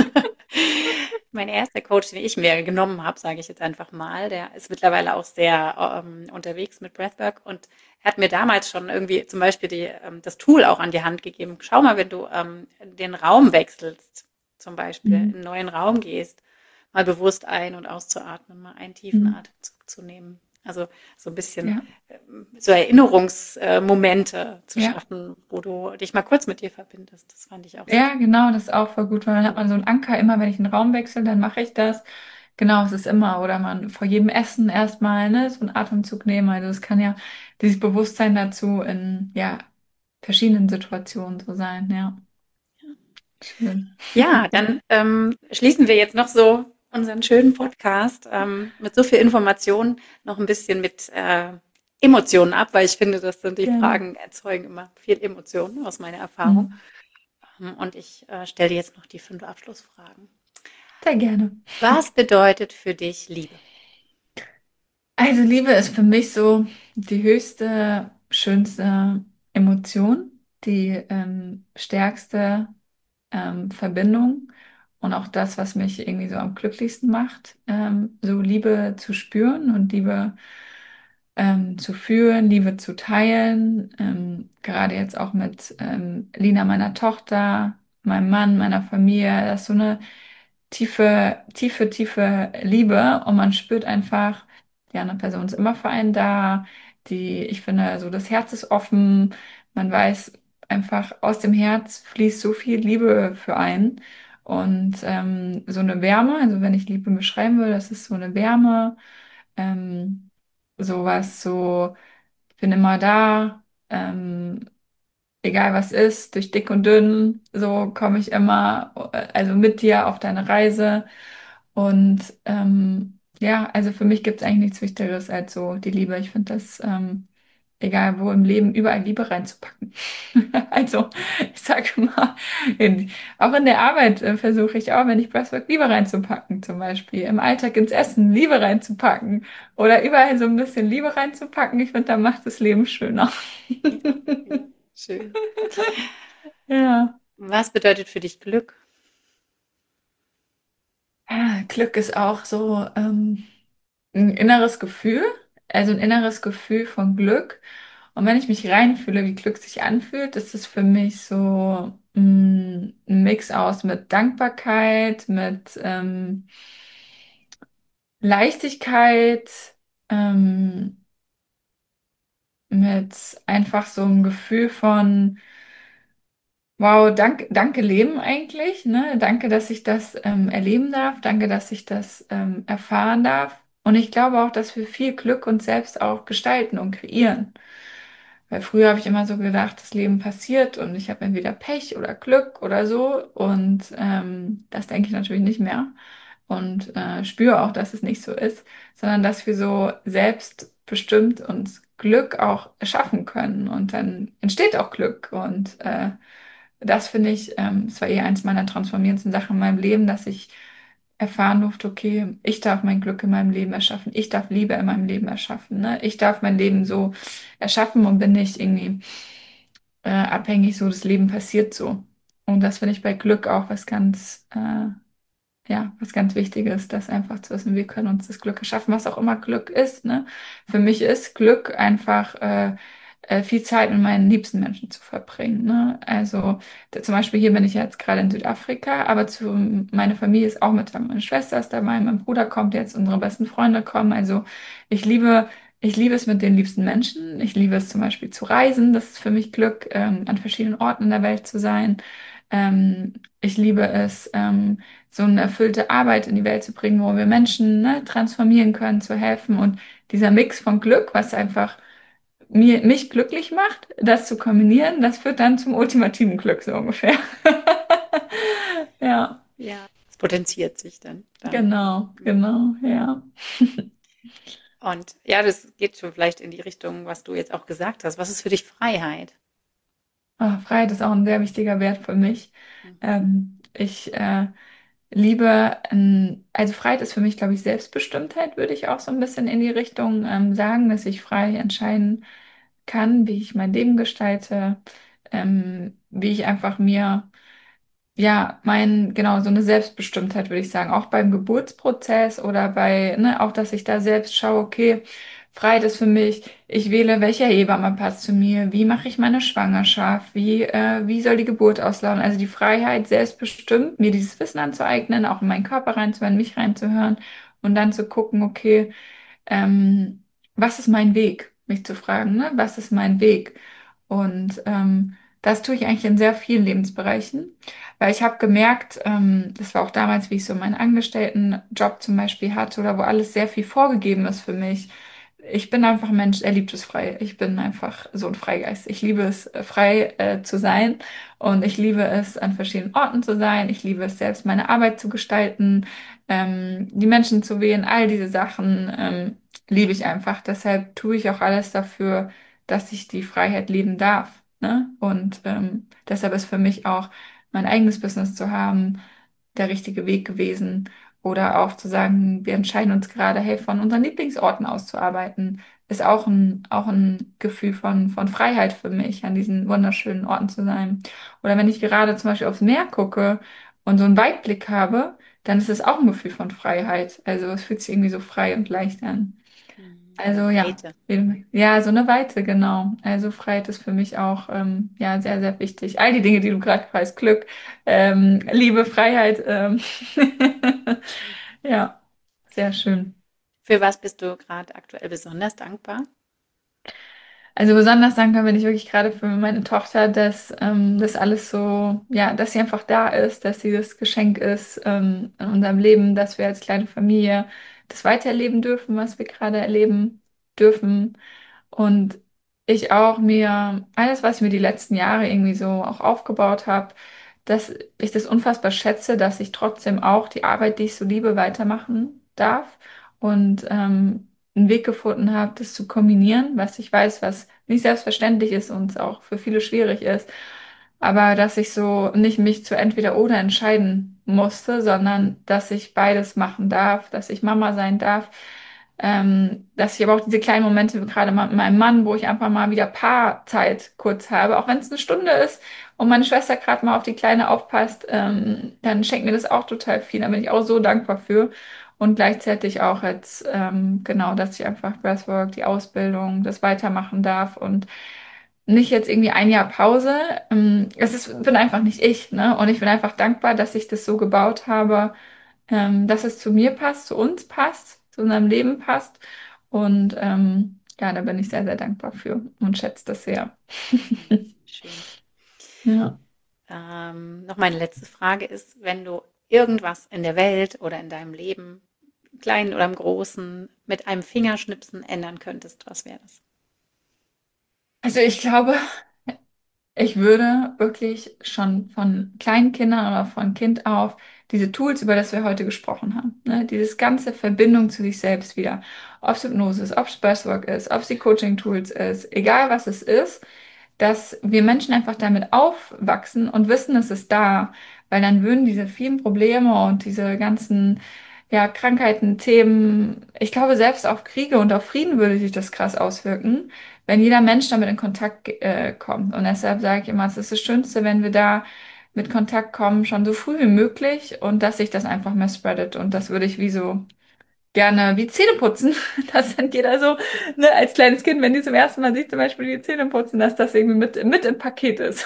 Mein erster Coach, den ich mir genommen habe, sage ich jetzt einfach mal, der ist mittlerweile auch sehr ähm, unterwegs mit Breathwork und er hat mir damals schon irgendwie zum Beispiel die, ähm, das Tool auch an die Hand gegeben. Schau mal, wenn du ähm, den Raum wechselst, zum Beispiel in Mhm. einen neuen Raum gehst, mal bewusst ein- und auszuatmen, mal einen tiefen Mhm. Atemzug zu nehmen. Also so ein bisschen Ja, ähm, so Erinnerungsmomente zu ja. schaffen, wo du dich mal kurz mit dir verbindest. Das fand ich auch sehr. Ja, genau, das ist auch voll gut, weil dann hat man so einen Anker, immer wenn ich einen Raum wechsle, dann mache ich das. Genau, es ist immer, oder man vor jedem Essen erstmal, ne, so einen Atemzug nehmen. Also es kann ja dieses Bewusstsein dazu in, ja, verschiedenen Situationen so sein, ja. Schön. Ja, dann ähm, schließen wir jetzt noch so unseren schönen Podcast ähm, mit so viel Information noch ein bisschen mit äh, Emotionen ab, weil ich finde, das sind die Gerne. Fragen erzeugen immer viel Emotionen aus meiner Erfahrung. Mhm. Ähm, Und ich äh, stelle dir jetzt noch die fünf Abschlussfragen. Sehr gerne. Was bedeutet für dich Liebe? Also Liebe ist für mich so die höchste, schönste Emotion, die ähm, stärkste ähm, Verbindung und auch das, was mich irgendwie so am glücklichsten macht, ähm, so Liebe zu spüren und Liebe ähm, zu fühlen, Liebe zu teilen, ähm, gerade jetzt auch mit ähm, Lina, meiner Tochter, meinem Mann, meiner Familie, das ist so eine tiefe, tiefe, tiefe Liebe und man spürt einfach, ja, eine Person ist immer für einen da, die, ich finde, so das Herz ist offen, man weiß einfach, aus dem Herz fließt so viel Liebe für einen und ähm, so eine Wärme, also wenn ich Liebe beschreiben will, das ist so eine Wärme, ähm, sowas, so, ich bin immer da, ähm, egal was ist, durch dick und dünn, so komme ich immer, äh, also mit dir auf deine Reise. Und ähm, ja, also für mich gibt es eigentlich nichts Wichtigeres als so die Liebe. Ich finde das, ähm, egal wo im Leben, überall Liebe reinzupacken. Also, ich sage mal, in, auch in der Arbeit äh, versuche ich auch, wenn ich Breathwork, Liebe reinzupacken, zum Beispiel. Im Alltag ins Essen Liebe reinzupacken. Oder überall so ein bisschen Liebe reinzupacken. Ich finde, da macht das Leben schöner. Ja, ja, schön. Ja. Was bedeutet für dich Glück? Ah, Glück ist auch so ähm, ein inneres Gefühl, also ein inneres Gefühl von Glück. Und wenn ich mich reinfühle, wie Glück sich anfühlt, ist es für mich so mm, ein Mix aus mit Dankbarkeit, mit ähm, Leichtigkeit, ähm, mit einfach so einem Gefühl von wow, danke, danke Leben eigentlich, ne? Danke, dass ich das ähm, erleben darf. Danke, dass ich das ähm, erfahren darf. Und ich glaube auch, dass wir viel Glück uns selbst auch gestalten und kreieren. Weil früher habe ich immer so gedacht, das Leben passiert und ich habe entweder Pech oder Glück oder so. Und ähm, das denke ich natürlich nicht mehr. Und äh, spüre auch, dass es nicht so ist, sondern dass wir so selbstbestimmt uns Glück auch erschaffen können. Und dann entsteht auch Glück. Und äh, das finde ich, ähm, es war eher eins meiner transformierendsten Sachen in meinem Leben, dass ich erfahren durfte, okay, ich darf mein Glück in meinem Leben erschaffen, ich darf Liebe in meinem Leben erschaffen, ne? Ich darf mein Leben so erschaffen und bin nicht irgendwie äh, abhängig, so das Leben passiert so. Und das finde ich bei Glück auch was ganz, äh, ja, was ganz wichtig ist, das einfach zu wissen, wir können uns das Glück erschaffen, was auch immer Glück ist, ne? Für mich ist Glück einfach äh, äh, viel Zeit mit meinen liebsten Menschen zu verbringen, ne? Also da, zum Beispiel hier bin ich jetzt gerade in Südafrika, aber zu, meine Familie ist auch mit dabei, meine Schwester ist dabei, mein Bruder kommt jetzt, unsere besten Freunde kommen. Also ich liebe, ich liebe es mit den liebsten Menschen. Ich liebe es zum Beispiel zu reisen. Das ist für mich Glück, ähm, an verschiedenen Orten in der Welt zu sein. Ähm, ich liebe es, ähm, so eine erfüllte Arbeit in die Welt zu bringen, wo wir Menschen, ne, transformieren können, zu helfen. Und dieser Mix von Glück, was einfach mir, mich glücklich macht, das zu kombinieren, das führt dann zum ultimativen Glück, so ungefähr. Ja, Ja, es potenziert sich dann dadurch. genau, genau, ja. Und ja, das geht schon vielleicht in die Richtung, was du jetzt auch gesagt hast. Was ist für dich Freiheit? Ah, Freiheit ist auch ein sehr wichtiger Wert für mich. Mhm. Ähm, ich äh, liebe, ähm, also Freiheit ist für mich, glaube ich, Selbstbestimmtheit, würde ich auch so ein bisschen in die Richtung ähm, sagen, dass ich frei entscheiden kann, wie ich mein Leben gestalte, ähm, wie ich einfach mir ja, mein, genau, so eine Selbstbestimmtheit würde ich sagen, auch beim Geburtsprozess oder bei, ne, auch, dass ich da selbst schaue, okay, Freiheit ist für mich, ich wähle, welche Hebamme passt zu mir, wie mache ich meine Schwangerschaft, wie, äh, wie soll die Geburt auslaufen, also die Freiheit, selbstbestimmt, mir dieses Wissen anzueignen, auch in meinen Körper reinzuhören, mich reinzuhören und dann zu gucken, okay, ähm, was ist mein Weg, mich zu fragen, ne, was ist mein Weg? Und ähm, das tue ich eigentlich in sehr vielen Lebensbereichen. Weil ich habe gemerkt, ähm, das war auch damals, wie ich so meinen Angestelltenjob zum Beispiel hatte oder wo alles sehr viel vorgegeben ist für mich. Ich bin einfach ein Mensch, er liebt es frei. Ich bin einfach so ein Freigeist. Ich liebe es, äh, frei äh, zu sein und ich liebe es, an verschiedenen Orten zu sein. Ich liebe es, selbst meine Arbeit zu gestalten, ähm, die Menschen zu wählen, all diese Sachen ähm, liebe ich einfach. Deshalb tue ich auch alles dafür, dass ich die Freiheit leben darf. Ne? Und ähm, deshalb ist für mich auch mein eigenes Business zu haben, der richtige Weg gewesen. Oder auch zu sagen, wir entscheiden uns gerade, hey, von unseren Lieblingsorten auszuarbeiten, ist auch ein, auch ein Gefühl von, von Freiheit für mich, an diesen wunderschönen Orten zu sein. Oder wenn ich gerade zum Beispiel aufs Meer gucke und so einen Weitblick habe, dann ist es auch ein Gefühl von Freiheit. Also es fühlt sich irgendwie so frei und leicht an. Mhm. Also Eine ja, Weite. ja, so eine Weite, genau. Also Freiheit ist für mich auch ähm, ja sehr, sehr wichtig. All die Dinge, die du gerade weißt, Glück, ähm, Liebe, Freiheit, ähm, ja, sehr schön. Für was bist du gerade aktuell besonders dankbar? Also besonders dankbar bin ich wirklich gerade für meine Tochter, dass ähm, das alles so, ja, dass sie einfach da ist, dass sie das Geschenk ist ähm, in unserem Leben, dass wir als kleine Familie das weitererleben dürfen, was wir gerade erleben dürfen. Und ich auch mir, alles, was ich mir die letzten Jahre irgendwie so auch aufgebaut habe, dass ich das unfassbar schätze, dass ich trotzdem auch die Arbeit, die ich so liebe, weitermachen darf und ähm, einen Weg gefunden habe, das zu kombinieren, was ich weiß, was nicht selbstverständlich ist und auch für viele schwierig ist, aber dass ich so nicht mich zu entweder oder entscheiden musste, sondern dass ich beides machen darf, dass ich Mama sein darf, ähm, dass ich aber auch diese kleinen Momente, gerade mal mit meinem Mann, wo ich einfach mal wieder Paarzeit kurz habe, auch wenn es eine Stunde ist und meine Schwester gerade mal auf die Kleine aufpasst, ähm, dann schenkt mir das auch total viel. Da bin ich auch so dankbar für. Und gleichzeitig auch jetzt, ähm, genau, dass ich einfach Breathwork, die Ausbildung, das weitermachen darf und nicht jetzt irgendwie ein Jahr Pause. Ähm, es ist, bin einfach nicht ich, ne? Und ich bin einfach dankbar, dass ich das so gebaut habe, ähm, dass es zu mir passt, zu uns passt, zu unserem Leben passt. Und ähm, ja, da bin ich sehr, sehr dankbar für und schätze das sehr. Mhm. Schön. Ja. Ähm, noch meine letzte Frage ist, wenn du irgendwas in der Welt oder in deinem Leben, im Kleinen oder im Großen, mit einem Fingerschnipsen ändern könntest, was wäre das? Also ich glaube, ich würde wirklich schon von kleinen Kindern oder von Kind auf diese Tools, über das wir heute gesprochen haben, ne, dieses ganze Verbindung zu sich selbst wieder, ob es Hypnose ist, ob es Breathwork ist, ob es die Coaching-Tools ist, egal was es ist, dass wir Menschen einfach damit aufwachsen und wissen, es ist da, weil dann würden diese vielen Probleme und diese ganzen ja, Krankheiten, Themen, ich glaube, selbst auf Kriege und auf Frieden würde sich das krass auswirken, wenn jeder Mensch damit in Kontakt äh, kommt. Und deshalb sage ich immer, es ist das Schönste, wenn wir da mit Kontakt kommen, schon so früh wie möglich und dass sich das einfach mehr spreadet. Und das würde ich wie so gerne wie Zähne putzen. Das dann jeder so, ne, als kleines Kind, wenn die zum ersten Mal sich zum Beispiel die Zähne putzen, dass das irgendwie mit, mit im Paket ist.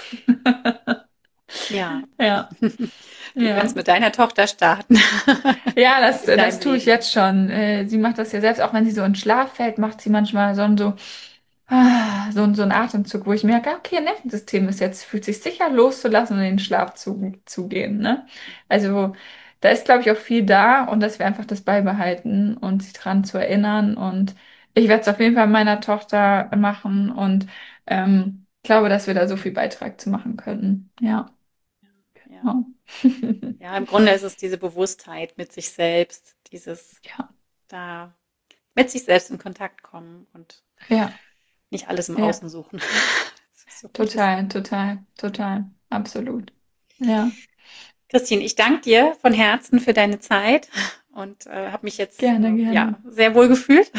Ja, Ja, du kannst ja. mit deiner Tochter starten Ja, das, in das deinem tue ich Leben. jetzt schon. Äh, sie macht das ja selbst, auch wenn sie so in Schlaf fällt, macht sie manchmal so ein so, ah, so, ein- so einen Atemzug, wo ich merke, okay, ihr Nervensystem ist jetzt, fühlt sich sicher loszulassen und in den Schlaf zu, zu gehen, ne? Also da ist, glaube ich, auch viel da und dass wir einfach das beibehalten und sich dran zu erinnern. Und ich werde es auf jeden Fall meiner Tochter machen und ähm, glaube, dass wir da so viel Beitrag zu machen könnten. Ja, Ja. genau. Ja, im Grunde ist es diese Bewusstheit mit sich selbst, dieses Ja, da mit sich selbst in Kontakt kommen und ja, nicht alles im ja. Außen suchen. Das ist so vieles. Total, total, total, absolut. Ja, Christine, ich danke dir von Herzen für deine Zeit und äh, habe mich jetzt gerne, äh, gerne. ja sehr wohl gefühlt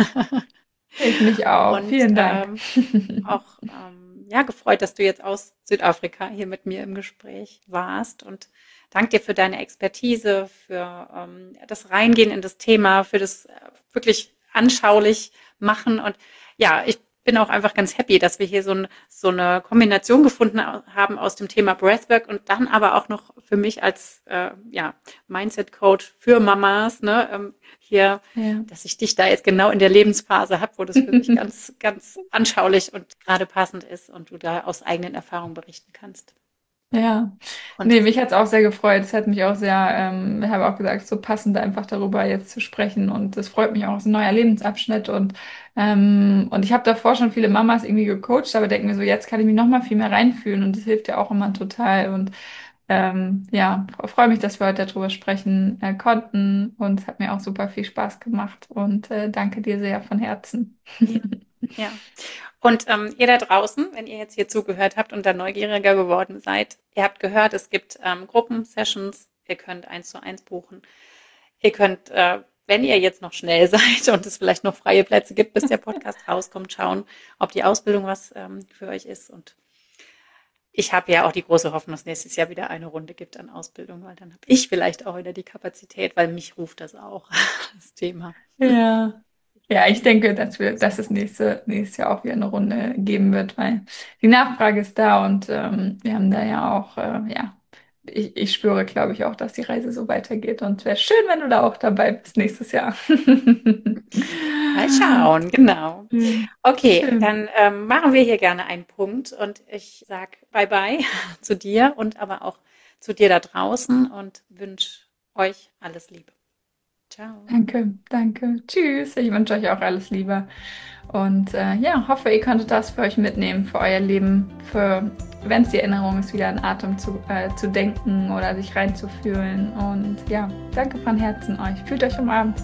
Ich mich auch. und Vielen Dank. ähm, auch ähm, ja gefreut, dass du jetzt aus Südafrika hier mit mir im Gespräch warst und danke dir für deine Expertise, für ähm, das Reingehen in das Thema, für das äh, wirklich anschaulich machen und ja, ich bin auch einfach ganz happy, dass wir hier so, ein, so eine Kombination gefunden haben aus dem Thema Breathwork und dann aber auch noch für mich als äh, ja, Mindset-Coach für Mamas, ne, ähm, hier, Ja. dass ich dich da jetzt genau in der Lebensphase habe, wo das für mich ganz, ganz anschaulich und gerade passend ist und du da aus eigenen Erfahrungen berichten kannst. Ja, nee, Konntest, mich ja. hat es auch sehr gefreut. Es hat mich auch sehr, ähm, ich habe auch gesagt, so passend einfach darüber jetzt zu sprechen. Und das freut mich auch, es ist ein neuer Lebensabschnitt. Und, ähm, und ich habe davor schon viele Mamas irgendwie gecoacht, aber denke mir so, jetzt kann ich mich noch mal viel mehr reinfühlen. Und das hilft ja auch immer total. Und ähm, ja, freue mich, dass wir heute darüber sprechen äh, konnten. Und es hat mir auch super viel Spaß gemacht. Und äh, danke dir sehr von Herzen. Ja. Ja. Und ähm, ihr da draußen, wenn ihr jetzt hier zugehört habt und da neugieriger geworden seid, ihr habt gehört, es gibt ähm, Gruppensessions, ihr könnt eins zu eins buchen. Ihr könnt, äh, wenn ihr jetzt noch schnell seid und es vielleicht noch freie Plätze gibt, bis der Podcast rauskommt, schauen, ob die Ausbildung was ähm, für euch ist. Und ich habe ja auch die große Hoffnung, dass nächstes Jahr wieder eine Runde gibt an Ausbildung, weil dann habe ich vielleicht auch wieder die Kapazität, weil mich ruft das auch, das Thema. Ja. Ja, ich denke, dass wir, dass es nächste, nächstes Jahr auch wieder eine Runde geben wird, weil die Nachfrage ist da und ähm, wir haben da ja auch, äh, ja, ich, ich spüre, glaube ich, auch, dass die Reise so weitergeht und es wäre schön, wenn du da auch dabei bist nächstes Jahr. Mal schauen, genau. Schön. Okay, Schön. dann ähm, machen wir hier gerne einen Punkt und ich sage Bye-bye zu dir und aber auch zu dir da draußen und wünsche euch alles Liebe. Ciao. Danke, danke. Tschüss. Ich wünsche euch auch alles Liebe. Und äh, ja, hoffe, ihr konntet das für euch mitnehmen, für euer Leben, für, wenn es die Erinnerung ist, wieder an Atem zu, äh, zu denken oder sich reinzufühlen. Und ja, danke von Herzen euch. Fühlt euch umarmt.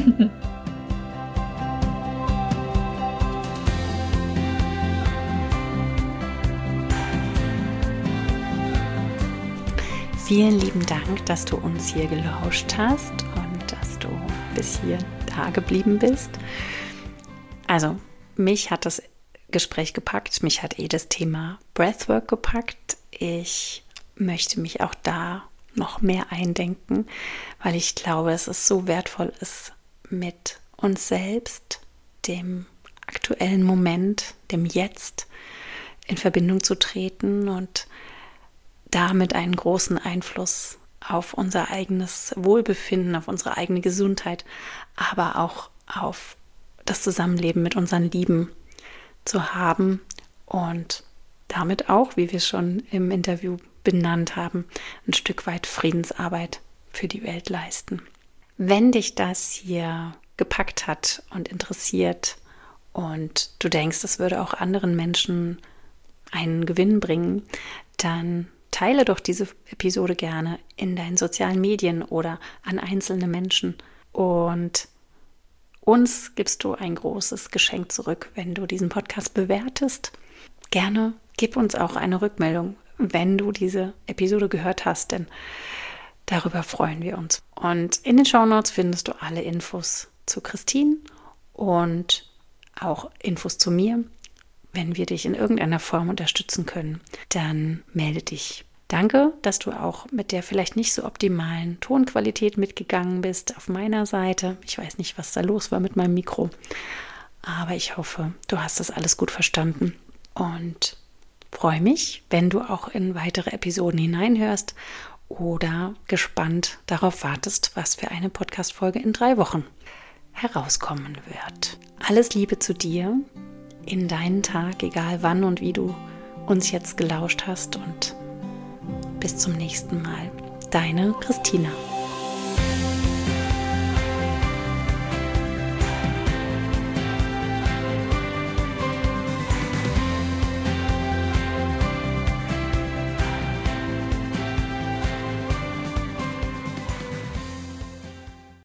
Vielen lieben Dank, dass du uns hier gelauscht hast und dass du bis hier da geblieben bist. Also, mich hat das Gespräch gepackt, mich hat eh das Thema Breathwork gepackt. Ich möchte mich auch da noch mehr eindenken, weil ich glaube, dass es so wertvoll ist, mit uns selbst, dem aktuellen Moment, dem Jetzt in Verbindung zu treten und damit einen großen Einfluss auf unser eigenes Wohlbefinden, auf unsere eigene Gesundheit, aber auch auf das Zusammenleben mit unseren Lieben zu haben und damit auch, wie wir es schon im Interview benannt haben, ein Stück weit Friedensarbeit für die Welt leisten. Wenn dich das hier gepackt hat und interessiert und du denkst, es würde auch anderen Menschen einen Gewinn bringen, dann teile doch diese Episode gerne in deinen sozialen Medien oder an einzelne Menschen. Und uns gibst du ein großes Geschenk zurück, wenn du diesen Podcast bewertest. Gerne gib uns auch eine Rückmeldung, wenn du diese Episode gehört hast, denn darüber freuen wir uns. Und in den Shownotes findest du alle Infos zu Christine und auch Infos zu mir. Wenn wir dich in irgendeiner Form unterstützen können, dann melde dich Danke, dass du auch mit der vielleicht nicht so optimalen Tonqualität mitgegangen bist auf meiner Seite. Ich weiß nicht, was da los war mit meinem Mikro, aber ich hoffe, du hast das alles gut verstanden und freue mich, wenn du auch in weitere Episoden hineinhörst oder gespannt darauf wartest, was für eine Podcast-Folge in drei Wochen herauskommen wird. Alles Liebe zu dir in deinen Tag, egal wann und wie du uns jetzt gelauscht hast, und bis zum nächsten Mal. Deine Christina.